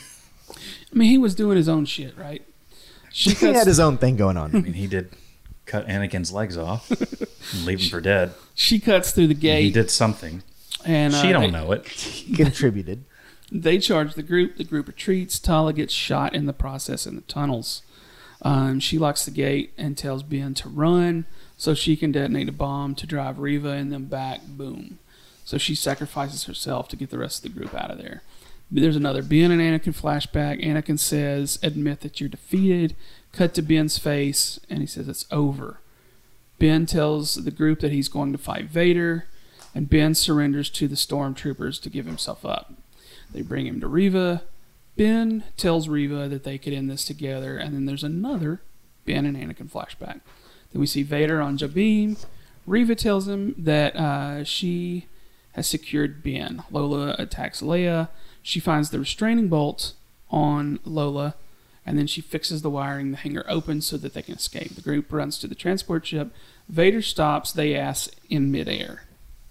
I mean, he was doing his own shit, right? She He had his own thing going I on. mean, he did cut Anakin's legs off and leave him for dead. She cuts through the He gate, did something. and She don't they, know it. He contributed. They charge the group. The group retreats. Tala gets shot in the process in the tunnels. She locks the gate and tells Ben to run so she can detonate a bomb to drive Reva and them back. Boom. So she sacrifices herself to get the rest of the group out of there. There's another Ben and Anakin flashback. Anakin says, "Admit that you're defeated." Cut to Ben's face, and he says it's over. Ben tells the group that he's going to fight Vader, and Ben surrenders to the stormtroopers to give himself up. They bring him to Reva. Ben tells Reva that they could end this together, and then there's another Ben and Anakin flashback. Then we see Vader on Jabim. Reva tells him that she has secured Ben. Lola attacks Leia. She finds the restraining bolt on Lola, and then she fixes the wiring. The hangar opens so that they can escape. The group runs to the transport ship. Vader stops. They ass in midair.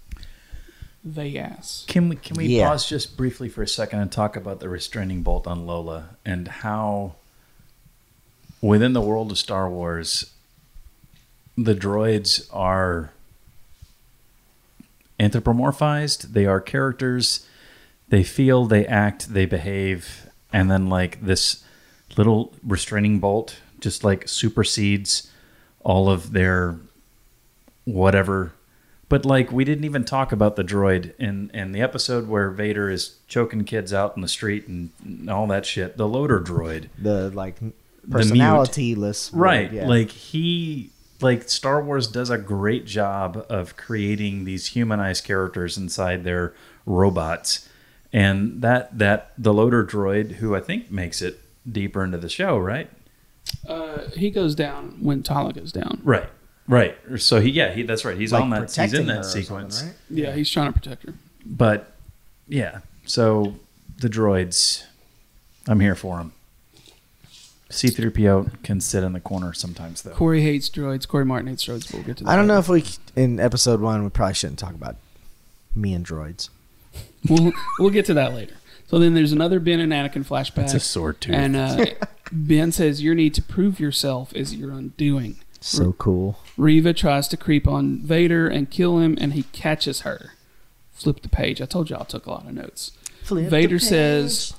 They ass. Can we Yeah. pause just briefly for a second and talk about the restraining bolt on Lola and how within the world of Star Wars the droids are anthropomorphized. They are characters. They feel, they act, they behave, and then like this little restraining bolt just like supersedes all of their whatever. But like, we didn't even talk about the droid in the episode where Vader is choking kids out in the street and all that shit. The loader droid, The like personalityless. right? Yeah. Like Star Wars does a great job of creating these humanized characters inside their robots, and that the loader droid, who I think makes it deeper into the show, right? He goes down when Tala goes down. Right. So that's right. He's Like on that. He's protecting in her that or sequence. something, right? Yeah, he's trying to protect her. But yeah, so the droids, I'm here for them. C-3PO can sit in the corner sometimes, though. Corey hates droids. Corey Martin hates droids. But we'll get to that. I don't know later. if in episode 1, we probably shouldn't talk about me and droids. We'll get to that later. So then there's another Ben and Anakin flashback. It's a sword tooth. And Ben says, your need to prove yourself is your undoing. So cool. Reva tries to creep on Vader and kill him, and he catches her. Flip the page. I told you I took a lot of notes. Vader says,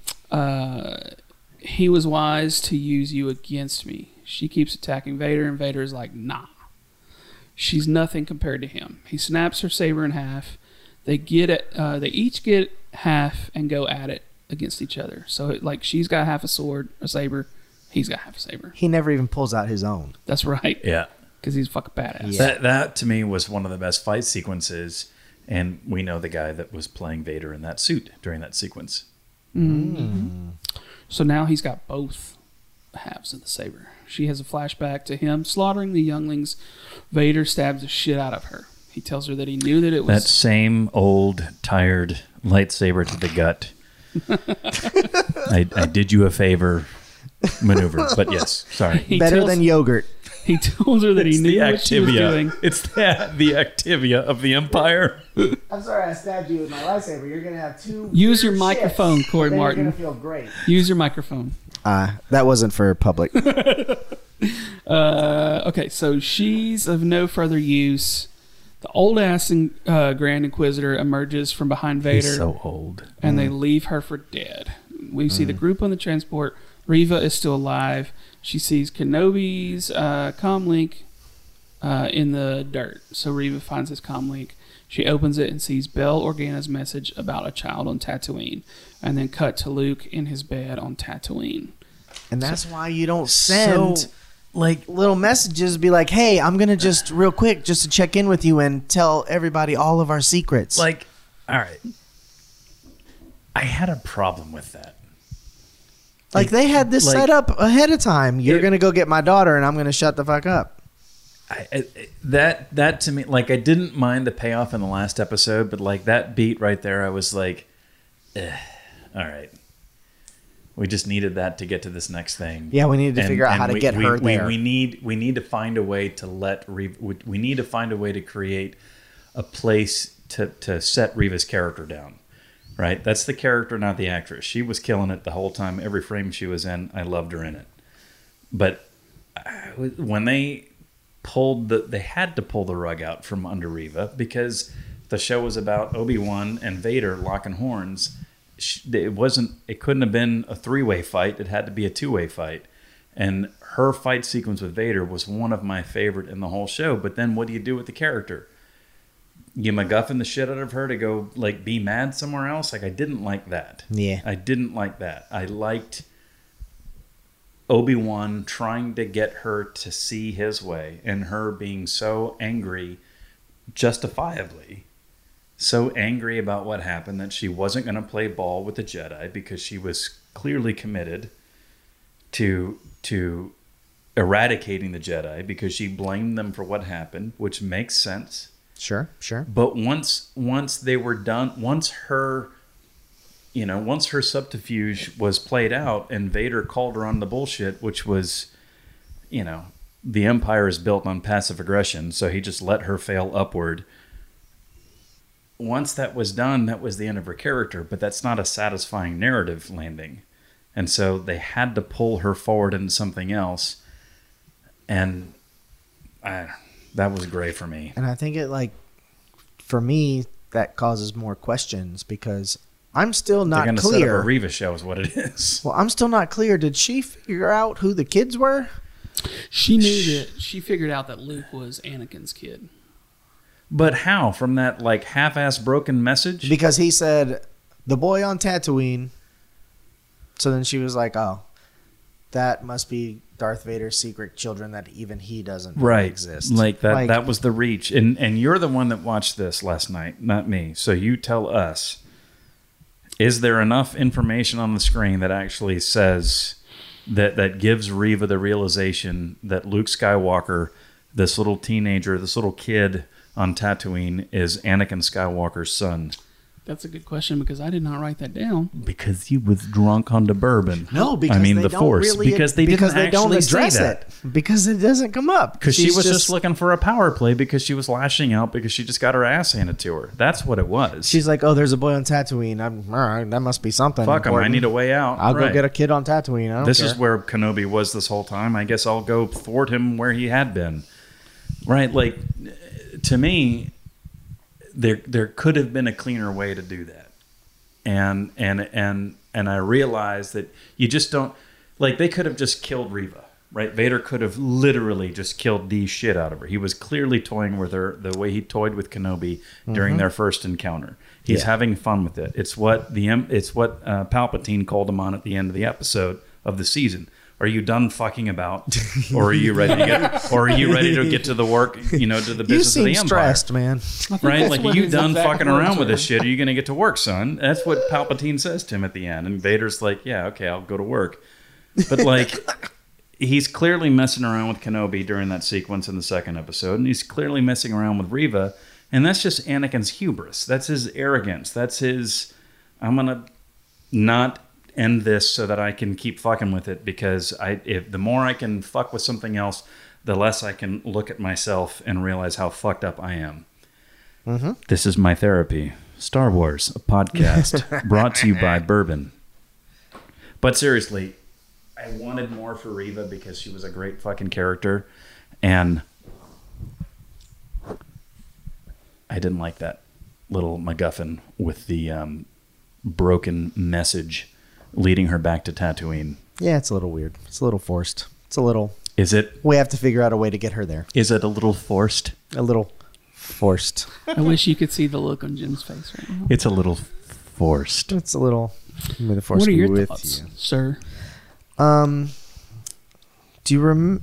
he was wise to use you against me. She keeps attacking Vader, and Vader is like, nah. She's nothing compared to him. He snaps her saber in half. They each get half and go at it against each other. So like she's got half a sword, a saber. He's got half a saber. He never even pulls out his own. That's right. Yeah. Because he's fucking badass. Yeah. That to me was one of the best fight sequences, and we know the guy that was playing Vader in that suit during that sequence. So now he's got both halves of the saber. She has a flashback to him slaughtering the younglings. Vader stabs the shit out of her. He tells her that he knew that it was... That same old, tired lightsaber to the gut. I did you a favor maneuver, but yes, sorry. He Better tells- than yogurt. He told her that he It's knew the what she was doing. It's the Activia of the Empire. I'm sorry I stabbed you with my lightsaber. You're going to have two... Use your microphone, Corey Martin. feel great. Use your microphone. That wasn't for public. Okay, so she's of no further use. The old-ass Grand Inquisitor emerges from behind Vader. He's so old. And they leave her for dead. We see the group on the transport. Reva is still alive. She sees Kenobi's comlink in the dirt. So Reva finds his comlink. She opens it and sees Bail Organa's message about a child on Tatooine. And then cut to Luke in his bed on Tatooine. And that's why you don't send... So, like, little messages, be like, hey, I'm going to just real quick just to check in with you and tell everybody all of our secrets. like, all right. I had a problem with that. Like they had this like- set up ahead of time. You're It- going to go get my daughter and I'm going to shut the fuck up. That to me, like, I didn't mind the payoff in the last episode, but like that beat right there, I was like, all right. We just needed that to get to this next thing. Yeah, we needed to figure out how to get her there. We need to find a way to we need to find a way to create a place to set Reva's character down. Right? That's the character, not the actress. She was killing it the whole time. Every frame she was in, I loved her in it. But when they had to pull the rug out from under Reva because the show was about Obi-Wan and Vader locking horns. It couldn't have been a 3-way fight. It had to be a 2-way fight. And her fight sequence with Vader was one of my favorite in the whole show. But then what do you do with the character? You MacGuffin the shit out of her to go like be mad somewhere else. Like I didn't like that. Yeah. I didn't like that. I liked Obi-Wan trying to get her to see his way and her being so angry, justifiably, so angry about what happened that she wasn't going to play ball with the Jedi because she was clearly committed to eradicating the Jedi because she blamed them for what happened, which makes sense. Sure. But once they were done, once her subterfuge was played out and Vader called her on the bullshit, which was, the Empire is built on passive aggression, so he just let her fail upward. Once that was done, that was the end of her character, but that's not a satisfying narrative landing. And so they had to pull her forward into something else. And that was gray for me. And I think for me, that causes more questions because I'm still They're not going to set up clear. a Reva show is what it is. Well, I'm still not clear. Did she figure out who the kids were? She knew that. She figured out that Luke was Anakin's kid. But how? From that like half-ass broken message? Because he said, the boy on Tatooine. So then she was like, oh, that must be Darth Vader's secret children that even he doesn't know exist. Like that. That was the reach. And you're the one that watched this last night, not me. So you tell us: is there enough information on the screen that actually says that gives Reva the realization that Luke Skywalker, this little teenager, this little kid on Tatooine, is Anakin Skywalker's son? That's a good question because I did not write that down. Because he was drunk on the bourbon. No, because they don't Force. Really, because they because didn't they don't actually address say that. it. Because it doesn't come up. Because she was just looking for a power play because she was lashing out because she just got her ass handed to her. That's what it was. She's like, oh, there's a boy on Tatooine. All right, that must be something. Fuck him. I important. need a way out. I'll go get a kid on Tatooine. I don't This care. is where Kenobi was this whole time. I guess I'll go thwart him where he had been. Right? Like, to me, there could have been a cleaner way to do that. And I realized that you just don't, like, they could have just killed Reva, right? Vader could have literally just killed the shit out of her. He was clearly toying with her the way he toyed with Kenobi during their first encounter. He's having fun with it. It's what Palpatine called him on at the end of the episode of the season. Are you done fucking about, or are you ready to get to the work, to the business of the Empire? You seem stressed, man. Right? Like, you done fucking around with this shit? Are you going to get to work, son? That's what Palpatine says to him at the end. And Vader's like, yeah, okay, I'll go to work. But, like, he's clearly messing around with Kenobi during that sequence in the second episode. And he's clearly messing around with Reva. And that's just Anakin's hubris. That's his arrogance. That's his, I'm going to not end this so that I can keep fucking with it, because if the more I can fuck with something else, the less I can look at myself and realize how fucked up I am. Mm-hmm. This is my therapy. Star Wars, a podcast brought to you by bourbon. But seriously, I wanted more for Reva because she was a great fucking character, and I didn't like that little MacGuffin with the broken message leading her back to Tatooine. Yeah, it's a little weird. It's a little forced. It's a little... Is it? We have to figure out a way to get her there. Is it a little forced? A little forced. I wish you could see the look on Jim's face right now. It's a little forced. It's a little... May the force What are be your with thoughts, you. sir? Do you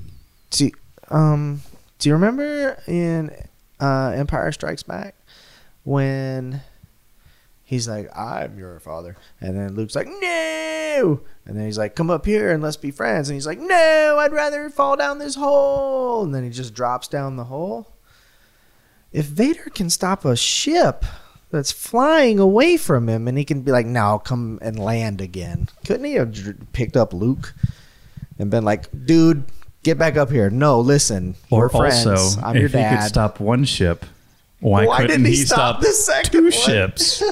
remember in Empire Strikes Back when he's like, I'm your father, and then Luke's like, no, and then he's like, come up here and let's be friends, and he's like, no, I'd rather fall down this hole, and then he just drops down the hole. If Vader can stop a ship that's flying away from him, and he can be like, now come and land again, couldn't he have picked up Luke and been like, dude, get back up here? No, listen, we're friends. Also, I'm your if he dad. could stop one ship, why couldn't didn't he he stop stop the second two one? ships?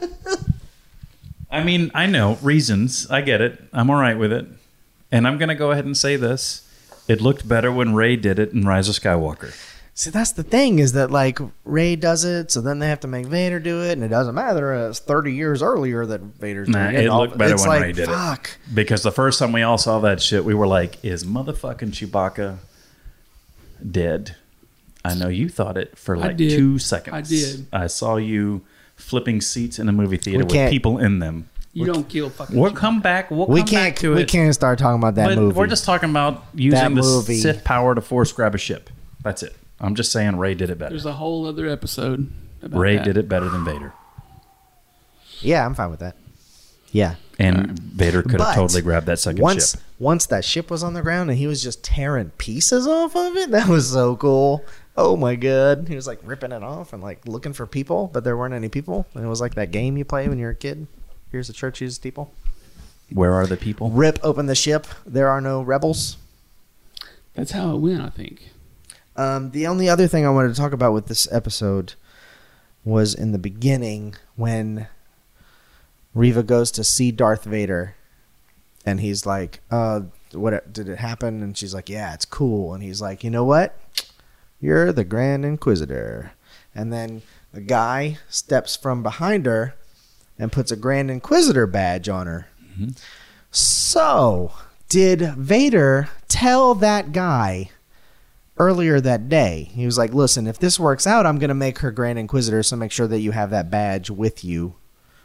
I mean, I know reasons. I get it. I'm all right with it. And I'm going to go ahead and say this. It looked better when Rey did it in Rise of Skywalker. See, that's the thing, is that like Rey does it, so then they have to make Vader do it, and it doesn't matter. It's 30 years earlier that Vader's doing it. It looked better it's when like, Rey did fuck. it. Because the first time we all saw that shit, we were like, is motherfucking Chewbacca dead? I know you thought it for like 2 seconds. I did. I saw you flipping seats in a movie theater We with can't- people in them. You don't kill fucking We'll Chewbacca. come back. We'll We come back can't. to We it. can't start talking about that But movie. we're just talking about using the movie. Sith power to force grab a ship. That's it. I'm just saying Rey did it better. There's a whole other episode about Rey that. did it better than Vader. Yeah, I'm fine with that. Yeah. And Vader could have But totally grabbed that second ship. Once that ship was on the ground and he was just tearing pieces off of it, that was so cool. Oh my god. He was like ripping it off and like looking for people, but there weren't any people. And it was like that game you play when you're a kid. Here's the church, here's the people. Where are the people? Rip open the ship. There are no rebels. That's how it went, I think. The only other thing I wanted to talk about with this episode was in the beginning when Reva goes to see Darth Vader, and he's like, what did it happen? And she's like, yeah, it's cool. And he's like, you know what? You're the Grand Inquisitor. And then the guy steps from behind her and puts a Grand Inquisitor badge on her. Mm-hmm. So, did Vader tell that guy earlier that day. He was like, listen, if this works out, I'm going to make her Grand Inquisitor, so make sure that you have that badge with you.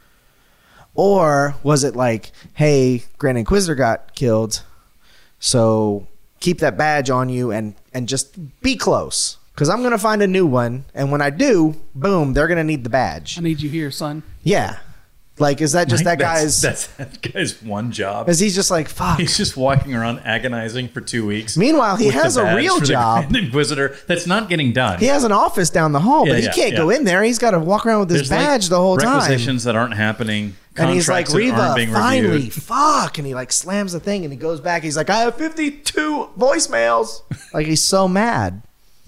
Or was it like, hey, Grand Inquisitor got killed, so keep that badge on you and just be close. Because I'm going to find a new one, and when I do, boom, they're going to need the badge. I need you here, son. Yeah. Like, is that just Like, that guy's... That's that guy's one job. Is he's just like, fuck. He's just walking around agonizing for 2 weeks. Meanwhile, he with has the a badge real for the job. Grand Inquisitor that's not getting done. He has an office down the hall, but Yeah, he yeah, can't go yeah. in there. He's got to walk around with his There's like badge the whole time. requisitions that aren't happening. And he's like, Contracts that aren't Reva, being finally, reviewed. fuck. And he like slams the thing and he goes back. He's like, I have 52 voicemails. Like, he's so mad.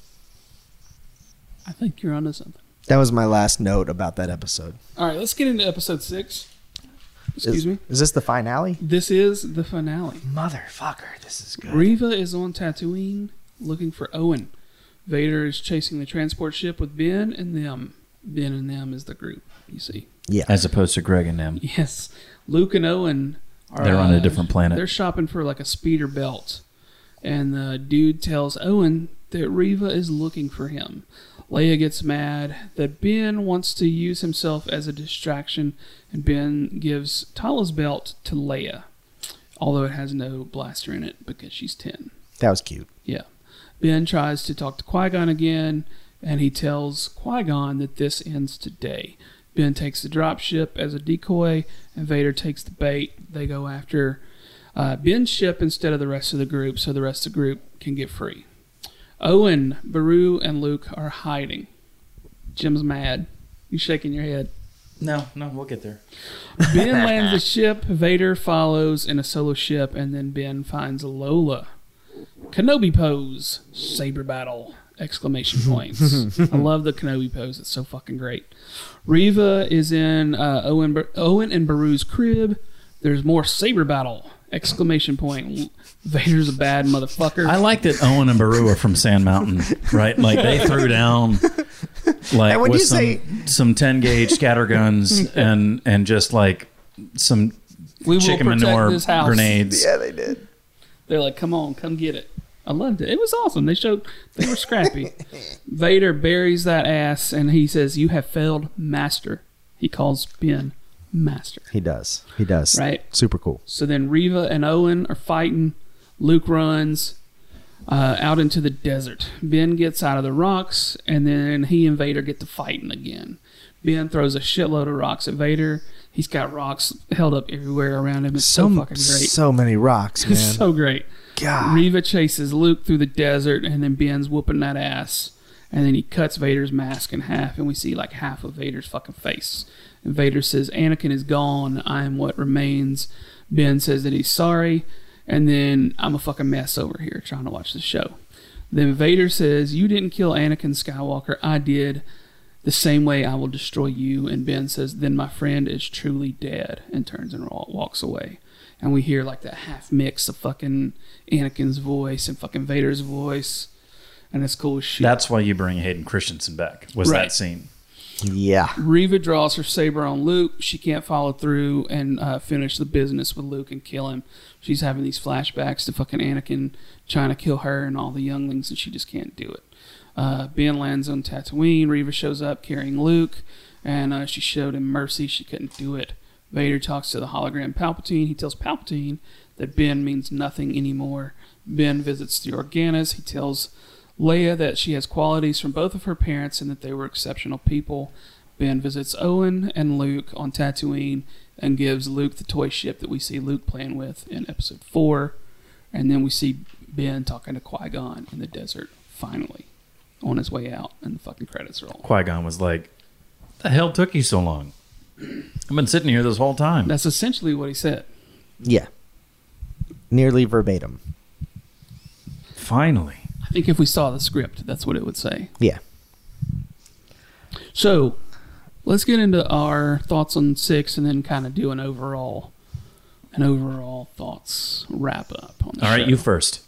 I think you're onto something. That was my last note about that episode. All right, let's get into episode 6. Excuse me. Is this the finale? This is the finale. Motherfucker, this is good. Reva is on Tatooine looking for Owen. Vader is chasing the transport ship with Ben and them. Ben and them is the group, you see. Yeah. As opposed to Greg and them. Yes. Luke and Owen are... They're on a different planet. They're shopping for like a speeder belt. And the dude tells Owen that Reva is looking for him. Leia gets mad that Ben wants to use himself as a distraction, and Ben gives Tala's belt to Leia, although it has no blaster in it because she's 10. That was cute. Yeah. Ben tries to talk to Qui-Gon again, and he tells Qui-Gon that this ends today. Ben takes the dropship as a decoy, and Vader takes the bait. They go after Ben's ship instead of the rest of the group, so the rest of the group can get free. Owen, Beru, and Luke are hiding. Jim's mad. You shaking your head. No, we'll get there. Ben lands the ship. Vader follows in a solo ship, and then Ben finds Lola. Kenobi pose. Saber battle. Exclamation points. I love the Kenobi pose. It's so fucking great. Reva is in Owen and Beru's crib. There's more saber battle. Exclamation point. Vader's a bad motherfucker. I like that Owen and Beru are from Sand Mountain, right? Like they threw down like And when with you say- some 10 gauge scatter guns and just like some We will chicken protect manure this house. grenades. Yeah, they did. They're like, come on, come get it. I loved it. It was awesome. They were scrappy. Vader buries that ass and he says, "You have failed, Master." He calls Ben Master. He does. He does. Right. Super cool. So then Reva and Owen are fighting. Luke runs out into the desert. Ben gets out of the rocks, and then he and Vader get to fighting again. Ben throws a shitload of rocks at Vader. He's got rocks held up everywhere around him. It's so fucking great. So many rocks, man. It's so great. God. Reva chases Luke through the desert, and then Ben's whooping that ass. And then he cuts Vader's mask in half, and we see like half of Vader's fucking face. And Vader says, "Anakin is gone. I am what remains." Ben says that he's sorry, and then I'm a fucking mess over here trying to watch the show. Then Vader says, "You didn't kill Anakin Skywalker. I did. The same way I will destroy you." And Ben says, "Then my friend is truly dead," and turns and walks away. And we hear like that half mix of fucking Anakin's voice and fucking Vader's voice. And it's cool as shit. That's why you bring Hayden Christensen back, was Right. that scene. Yeah. Reva draws her saber on Luke. She can't follow through and finish the business with Luke and kill him. She's having these flashbacks to fucking Anakin trying to kill her and all the younglings, and she just can't do it. Ben lands on Tatooine. Reva shows up carrying Luke, and she showed him mercy. She couldn't do it. Vader talks to the hologram Palpatine. He tells Palpatine that Ben means nothing anymore. Ben visits the Organas. He tells Leia that she has qualities from both of her parents and that they were exceptional people. Ben visits Owen and Luke on Tatooine and gives Luke the toy ship that we see Luke playing with in episode 4. And then we see Ben talking to Qui-Gon in the desert, finally, on his way out, and the fucking credits roll. Qui-Gon was like, "The hell took you so long? I've been sitting here this whole time." That's essentially what he said. Yeah. Nearly verbatim. Finally. I think if we saw the script, that's what it would say. Yeah. So, let's get into our thoughts on 6 and then kind of do an overall thoughts wrap up on the All right, show. you first.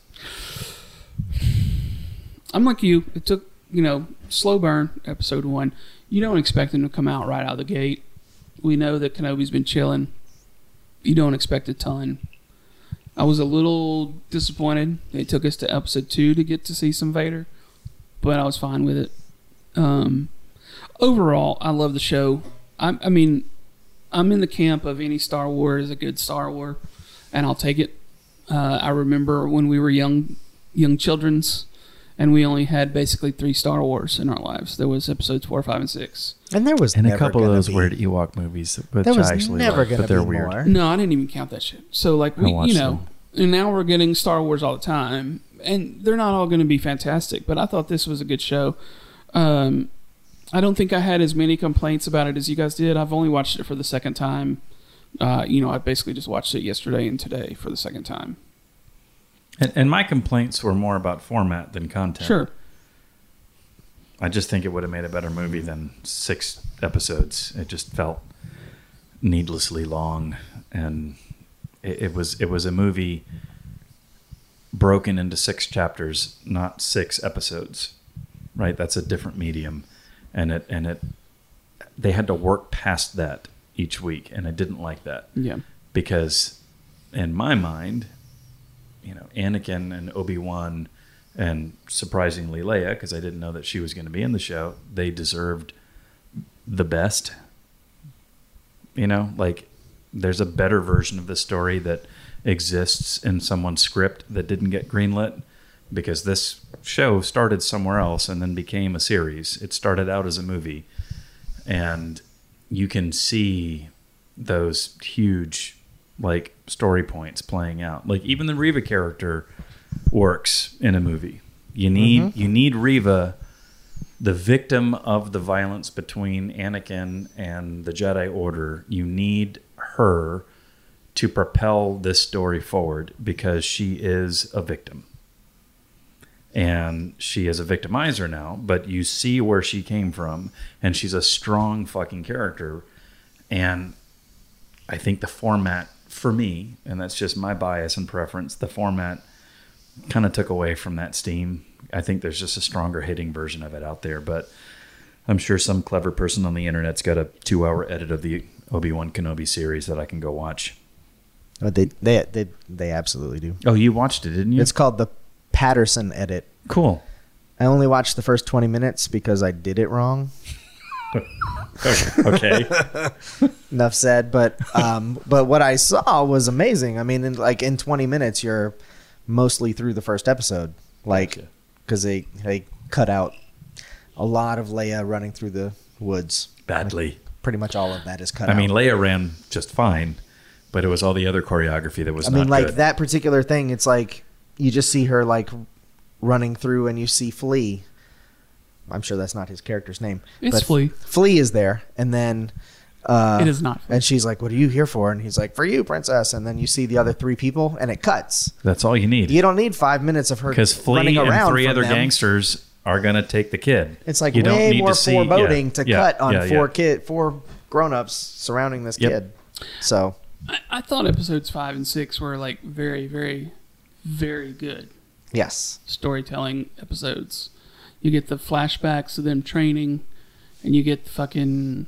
I'm like you. It took, slow burn, episode 1. You don't expect him to come out right out of the gate. We know that Kenobi's been chilling. You don't expect a ton. I was a little disappointed. They took us to episode 2 to get to see some Vader, but I was fine with it. Overall, I love the show. I mean, I'm in the camp of any Star Wars is a good Star Wars, and I'll take it. I remember when we were young childrens, and we only had basically 3 Star Wars in our lives. There was episodes 4, 5, and 6. And there was And never a couple of gonna those be, weird Ewok movies, which There was I actually never like, going but to they're be weird. more. No, I didn't even count that shit. So like we, watched and now we're getting Star Wars all the time, and they're not all going to be fantastic. But I thought this was a good show. I don't think I had as many complaints about it as you guys did. I've only watched it for the second time. I basically just watched it yesterday and today for the second time. And my complaints were more about format than content. Sure. I just think it would have made a better movie than 6 episodes. It just felt needlessly long, and it was a movie broken into 6 chapters, not 6 episodes. Right? That's a different medium, and they had to work past that each week, and I didn't like that. Yeah. Because in my mind, Anakin and Obi-Wan, and surprisingly Leia, because I didn't know that she was going to be in the show, they deserved the best. Like there's a better version of the story that exists in someone's script that didn't get greenlit, because this show started somewhere else and then became a series. It started out as a movie, and you can see those huge like story points playing out. Like even the Reva character works in a movie. You need Reva, the victim of the violence between Anakin and the Jedi Order. You need her to propel this story forward, because she is a victim. And she is a victimizer now, but you see where she came from, and she's a strong fucking character. And I think the format, for me, and that's just my bias and preference, the format kind of took away from that steam. I think there's just a stronger hitting version of it out there, but I'm sure some clever person on the internet's got a 2-hour edit of the Obi-Wan Kenobi series that I can go watch. Oh, they absolutely do. Oh, you watched it, didn't you? It's called the Patterson edit. Cool. I only watched the first 20 minutes because I did it wrong. Okay. Enough said. But what I saw was amazing. I mean, in 20 minutes, you're mostly through the first episode. Like, because they cut out a lot of Leia running through the woods. Badly. Like, pretty much all of that is cut out. I mean, Leia ran just fine, but it was all the other choreography that was not good. That particular thing, it's like you just see her like running through, and you see Flea. I'm sure that's not his character's name. It's but Flea. Flea is there, and then it is not. And she's like, "What are you here for?" And he's like, "For you, princess." And then you see the other 3 people, and it cuts. That's all you need. You don't need 5 minutes of her because running Flea around and 3 from other them. gangsters are going to take the kid. It's like you don't way need more to see, foreboding to cut on yeah. 4 grown-ups surrounding this kid. So I thought episodes 5 and 6 were like very, very, very good yes, storytelling episodes. You get the flashbacks of them training, and you get the fucking,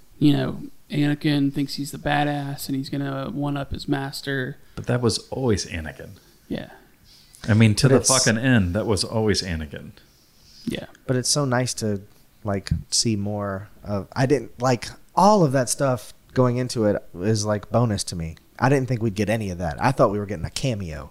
Anakin thinks he's the badass and he's gonna one up his master. But that was always Anakin. Yeah. I mean, to But the fucking end, that was always Anakin. Yeah. but it's so nice to like see more of. I didn't like all of that stuff going into it is like bonus to me. I didn't think we'd get any of that. I thought we were getting a cameo.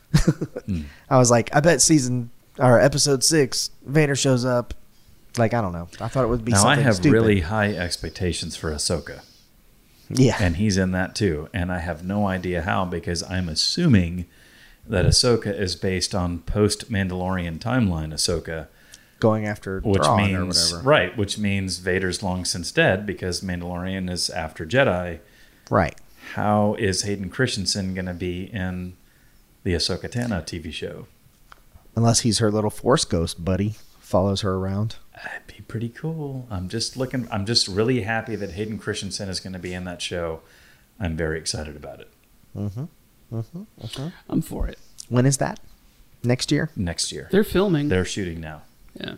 I was like, I bet episode 6, Vader shows up. Like, I don't know. I thought it would be now, something I have stupid. really high expectations for Ahsoka. Yeah. And he's in that too. And I have no idea how, because I'm assuming that Ahsoka is based on post-Mandalorian timeline Ahsoka. Going after Which Thrawn means, or whatever. right, which means Vader's long since dead, because Mandalorian is after Jedi. Right. How is Hayden Christensen going to be in the Ahsoka Tano TV show? Unless he's her little Force ghost buddy. Follows her around. That'd be pretty cool. I'm just really happy that Hayden Christensen is going to be in that show. I'm very excited about it. I'm for it. When is that? Next year? Next year. They're filming. They're shooting now. Yeah.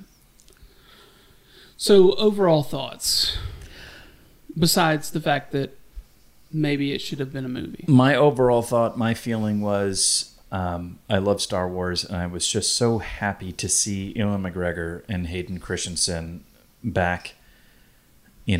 So overall thoughts, besides the fact that maybe it should have been a movie. My overall thought, my feeling was, I love Star Wars, and I was just so happy to see Ewan McGregor and Hayden Christensen back, in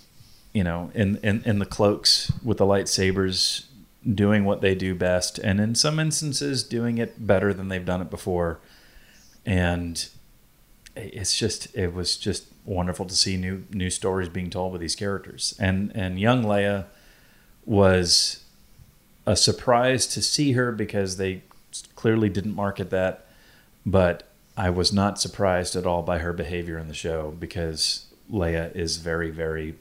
the cloaks with the lightsabers, doing what they do best, and in some instances doing it better than they've done it before. And it was just wonderful to see new stories being told with these characters. And young Leia was a surprise to see her because they clearly didn't market that, but I was not surprised at all by her behavior in the show, because Leia is very, very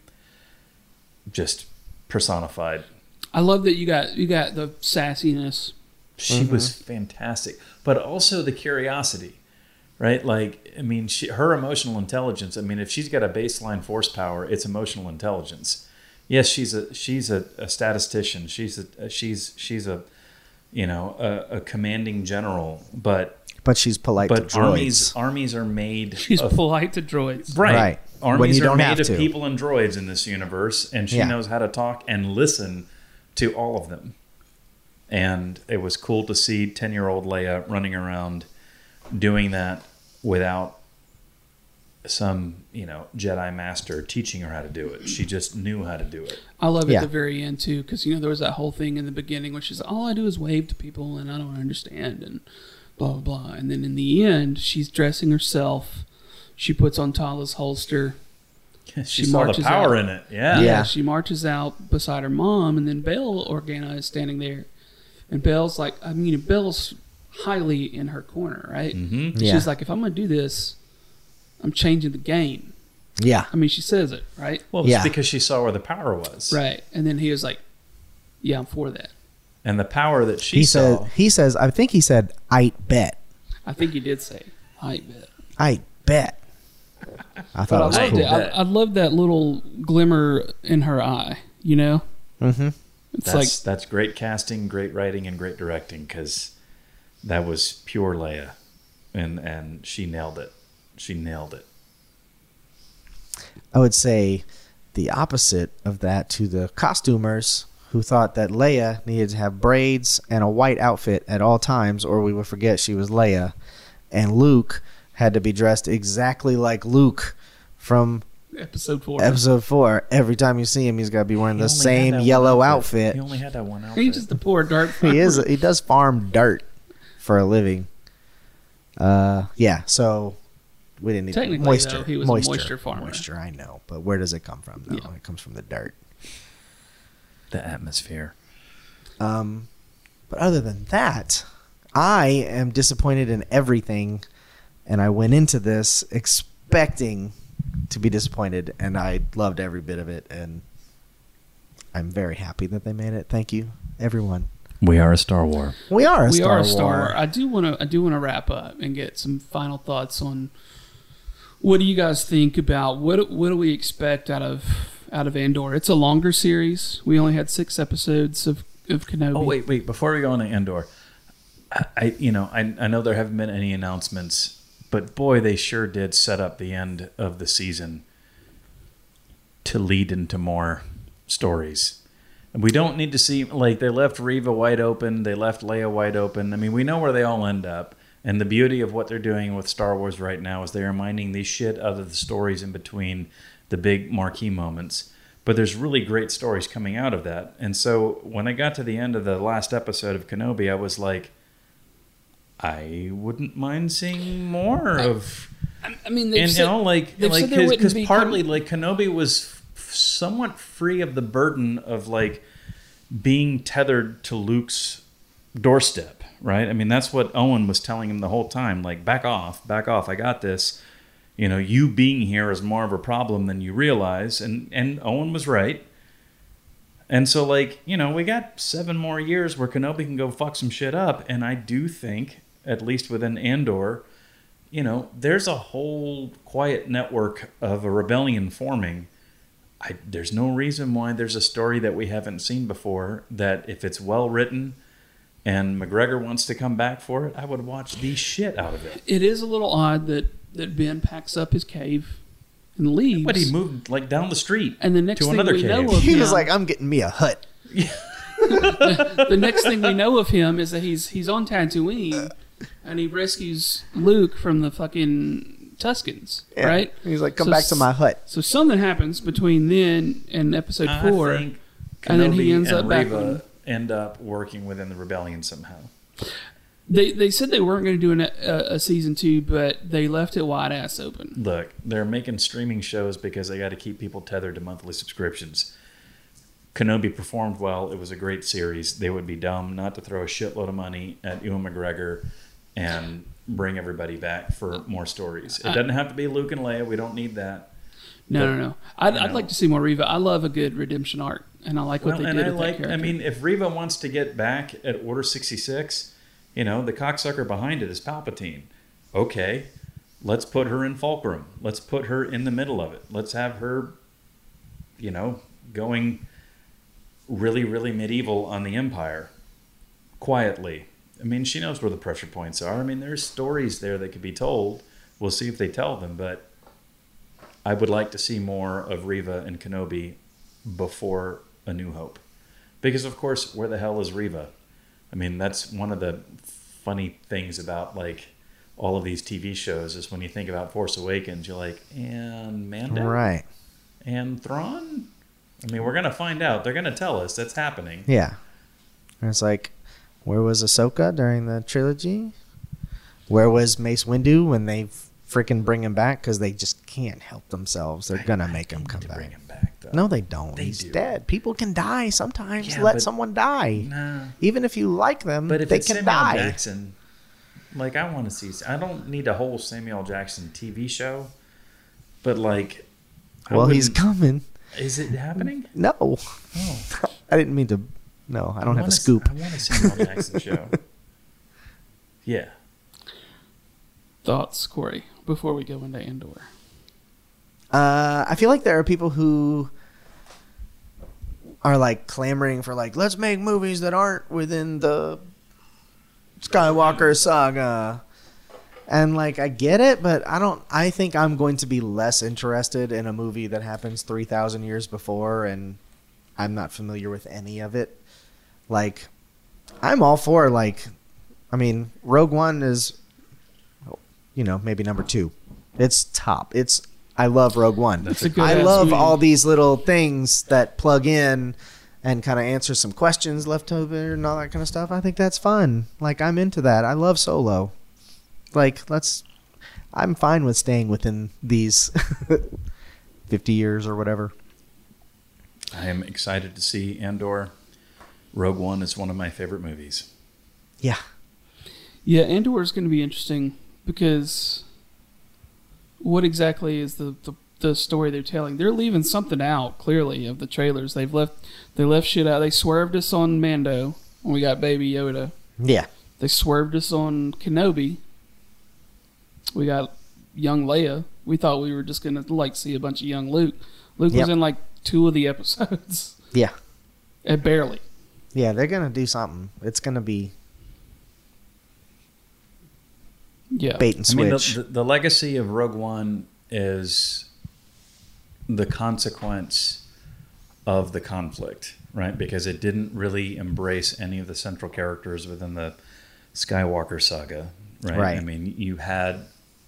just personified. I love that you got the sassiness. She was fantastic, but also the curiosity, right? Like, I mean, her emotional intelligence. I mean, if she's got a baseline force power, it's emotional intelligence. Yes, she's a statistician. She's a commanding general, but she's polite to droids. Armies are made. She's polite to droids, right? Armies are made of to. people and droids in this universe, and she knows how to talk and listen to all of them. And it was cool to see 10-year-old Leia running around doing that without some, Jedi master teaching her how to do it. She just knew how to do it. I love at the very end too, because there was that whole thing in the beginning where she's like, all I do is wave to people and I don't understand and blah blah blah. And then in the end, she's dressing herself. She puts on Tala's holster. She saw the power in it. Yeah. She marches out beside her mom, and then Bail Organa is standing there, and Bail's like, Bail's highly in her corner, right? Mm-hmm. Yeah. She's like, if I'm going to do this, I'm changing the game. Yeah. I mean, she says it, right? Well, it's because she saw where the power was. Right. And then he was like, yeah, I'm for that. And the power that she saw. He says, I think he said, I bet. I think he did say, I bet. I bet. I thought it was cool. I love that little glimmer in her eye, Mm-hmm. That's great casting, great writing, and great directing, because that was pure Leia. And she nailed it. She nailed it. I would say the opposite of that to the costumers who thought that Leia needed to have braids and a white outfit at all times, or we would forget she was Leia. And Luke had to be dressed exactly like Luke from Episode 4. Every time you see him, he's got to be wearing the same yellow outfit. He only had that one outfit. He's just a poor dirt farmer. He does farm dirt for a living. So we didn't need Technically, moisture. though, he was a moisture farmer. Moisture, I know, but where does it come from? No, Yeah. It comes from the dirt. The atmosphere. But other than that, I am disappointed in everything, and I went into this expecting to be disappointed, and I loved every bit of it, and I'm very happy that they made it. Thank you, everyone. We are a Star Wars. We are a Star War. Wars. I do want to wrap up and get some final thoughts on what do you guys think about what do we expect out of Andor? It's a longer series. We only had 6 episodes of Kenobi. Oh wait! Before we go on to Andor, I know there haven't been any announcements, but boy, they sure did set up the end of the season to lead into more stories. And we don't need to see, like, they left Reva wide open, they left Leia wide open. I mean, we know where they all end up. And the beauty of what they're doing with Star Wars right now is they're mining these shit out of the stories in between the big marquee moments. But there's really great stories coming out of that. And so when I got to the end of the last episode of Kenobi, I was like, I wouldn't mind seeing more of. I mean, because partly like Kenobi was somewhat free of the burden of like being tethered to Luke's doorstep, right? I mean, that's what Owen was telling him the whole time, like, back off, I got this. You being here is more of a problem than you realize, and Owen was right. And so, like, we got 7 more years where Kenobi can go fuck some shit up, and I do think, at least within Andor, there's a whole quiet network of a rebellion forming. There's no reason why there's a story that we haven't seen before that, if it's well written and McGregor wants to come back for it, I would watch the shit out of it. It is a little odd that Ben packs up his cave and leaves. But he moved like down the street and the next to thing another we cave. know of He him, was like, I'm getting me a hut. The next thing we know of him is that he's on Tatooine, and he rescues Luke from the fucking Tuscans, Yeah. right? He's like, come back to my hut. So something happens between then and Episode 4, I think and then he Kenobi ends up and back Reva on. end up working within the rebellion somehow. They said they weren't going to do a season 2, but they left it wide ass open. Look, they're making streaming shows because they got to keep people tethered to monthly subscriptions. Kenobi performed well. It was a great series. They would be dumb not to throw a shitload of money at Ewan McGregor and bring everybody back for more stories. It doesn't have to be Luke and Leia. We don't need that. No. I'd like to see more Reva. I love a good redemption arc, and I like what they did with that character. I mean, if Reva wants to get back at Order 66, the cocksucker behind it is Palpatine. Okay, let's put her in Fulcrum. Let's put her in the middle of it. Let's have her, going really, really medieval on the Empire quietly. I mean, she knows where the pressure points are. I mean, there's stories there that could be told. We'll see if they tell them, but I would like to see more of Reva and Kenobi before A New Hope. Because, of course, where the hell is Reva? I mean, that's one of the funny things about, all of these TV shows is when you think about Force Awakens, you're like, and Mando? Right. And Thrawn? I mean, we're going to find out. They're going to tell us that's happening. Yeah. And it's like, where was Ahsoka during the trilogy? Where was Mace Windu when they freaking bring him back? Because they just can't help themselves. They're going to make him come back. Bring him back, though. No, they don't. They He's do. dead. People can die sometimes. Yeah, Let but- someone die. Nah. Even if you like them, But if they it's can Samuel die. Jackson, I want to see. I don't need a whole Samuel Jackson TV show, but Well, he's coming. Is it happening? No. Oh, I didn't mean to. No, I don't have a want scoop. I want a Samuel Jackson show. Yeah. Thoughts, Corey, before we go into Andor? I feel like there are people who are clamoring for let's make movies that aren't within the Skywalker saga. And I get it, but I think I'm going to be less interested in a movie that happens 3,000 years before and I'm not familiar with any of it. I'm all for Rogue One is maybe number 2. It's top. I love Rogue One. It's a good I ass love movie. all these little things that plug in and kind of answer some questions left over and all that kind of stuff. I think that's fun. I'm into that. I love Solo. I'm fine with staying within these 50 years or whatever. I am excited to see Andor. Rogue One is one of my favorite movies. Yeah. Yeah, Andor is going to be interesting because what exactly is the story they're telling? They're leaving something out clearly of the trailers. They left shit out. They swerved us on Mando when we got Baby Yoda. Yeah. They swerved us on Kenobi. We got young Leia. We thought we were just going to see a bunch of young Luke. Luke was Yep. in 2 of the episodes. Yeah. Barely. Yeah, they're going to do something. It's going to be Yeah. bait and I mean, switch. the legacy of Rogue One is the consequence of the conflict, right? Because it didn't really embrace any of the central characters within the Skywalker saga, right? Right. I mean, you had,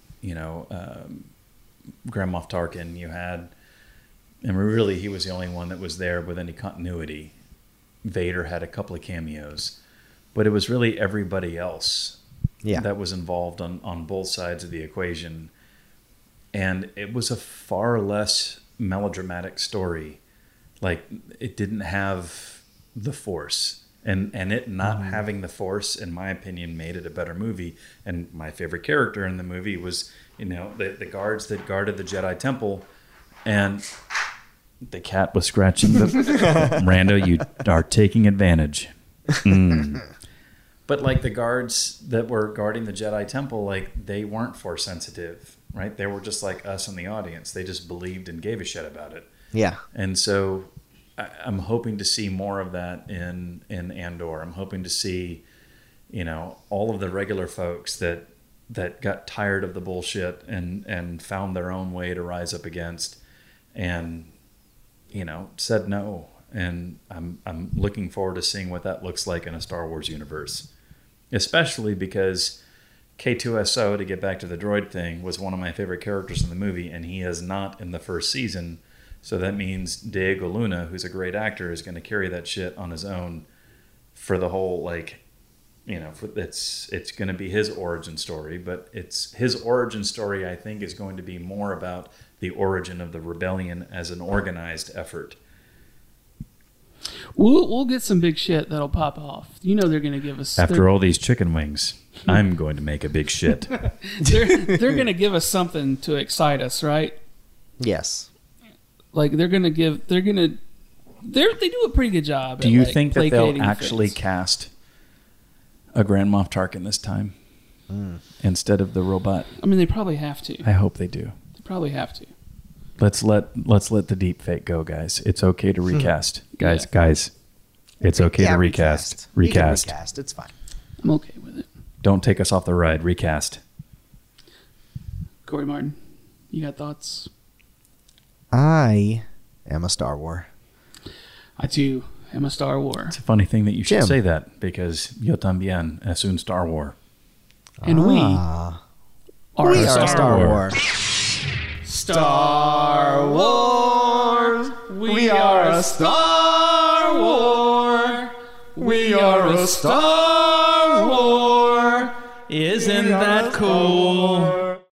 Grand Moff Tarkin, and really he was the only one that was there with any continuity. Vader had a couple of cameos, but it was really everybody else Yeah. that was involved on both sides of the equation. And it was a far less melodramatic story. It didn't have the Force. And it not having the Force, in my opinion, made it a better movie. And my favorite character in the movie was, the guards that guarded the Jedi Temple. And the cat was scratching the... Rando, you are taking advantage. But the guards that were guarding the Jedi Temple, they weren't Force sensitive, right? They were just like us in the audience. They just believed and gave a shit about it. Yeah. And so I'm hoping to see more of that in Andor. I'm hoping to see, all of the regular folks that got tired of the bullshit and found their own way to rise up against and, said no. and I'm looking forward to seeing what that looks like in a Star Wars universe, especially because K2SO, to get back to the droid thing, was one of my favorite characters in the movie, and he is not in the first season. So that means Diego Luna, who's a great actor, is going to carry that shit on his own for the whole, like, you know, it's going to be his origin story. But it's his origin story, I think, is going to be more about the origin of the rebellion as an organized effort. We'll get some big shit that'll pop off. You know they're going to give us... After all these chicken wings, I'm going to make a big shit. they're going to give us something to excite us, right? Yes. Like they do a pretty good job. Do at, you like, think that they'll placating actually fans. cast a Grand Moff Tarkin this time instead of the robot? I mean, they probably have to. I hope they do. They probably have to. Let's let the deep fake go, guys. It's okay to recast, guys. Yeah. Guys, it's okay to recast. You can Recast. recast. It's fine. I'm okay with it. Don't take us off the ride. Recast. Corey Martin, you got thoughts? I am a Star Wars. I too am a Star Wars. It's a funny thing that you should Jim. say that because yo también es un Star Wars. And we Ah. are We a are a Star Wars. Star Wars. We are a Star Wars. We are a Star Wars. Isn't that cool?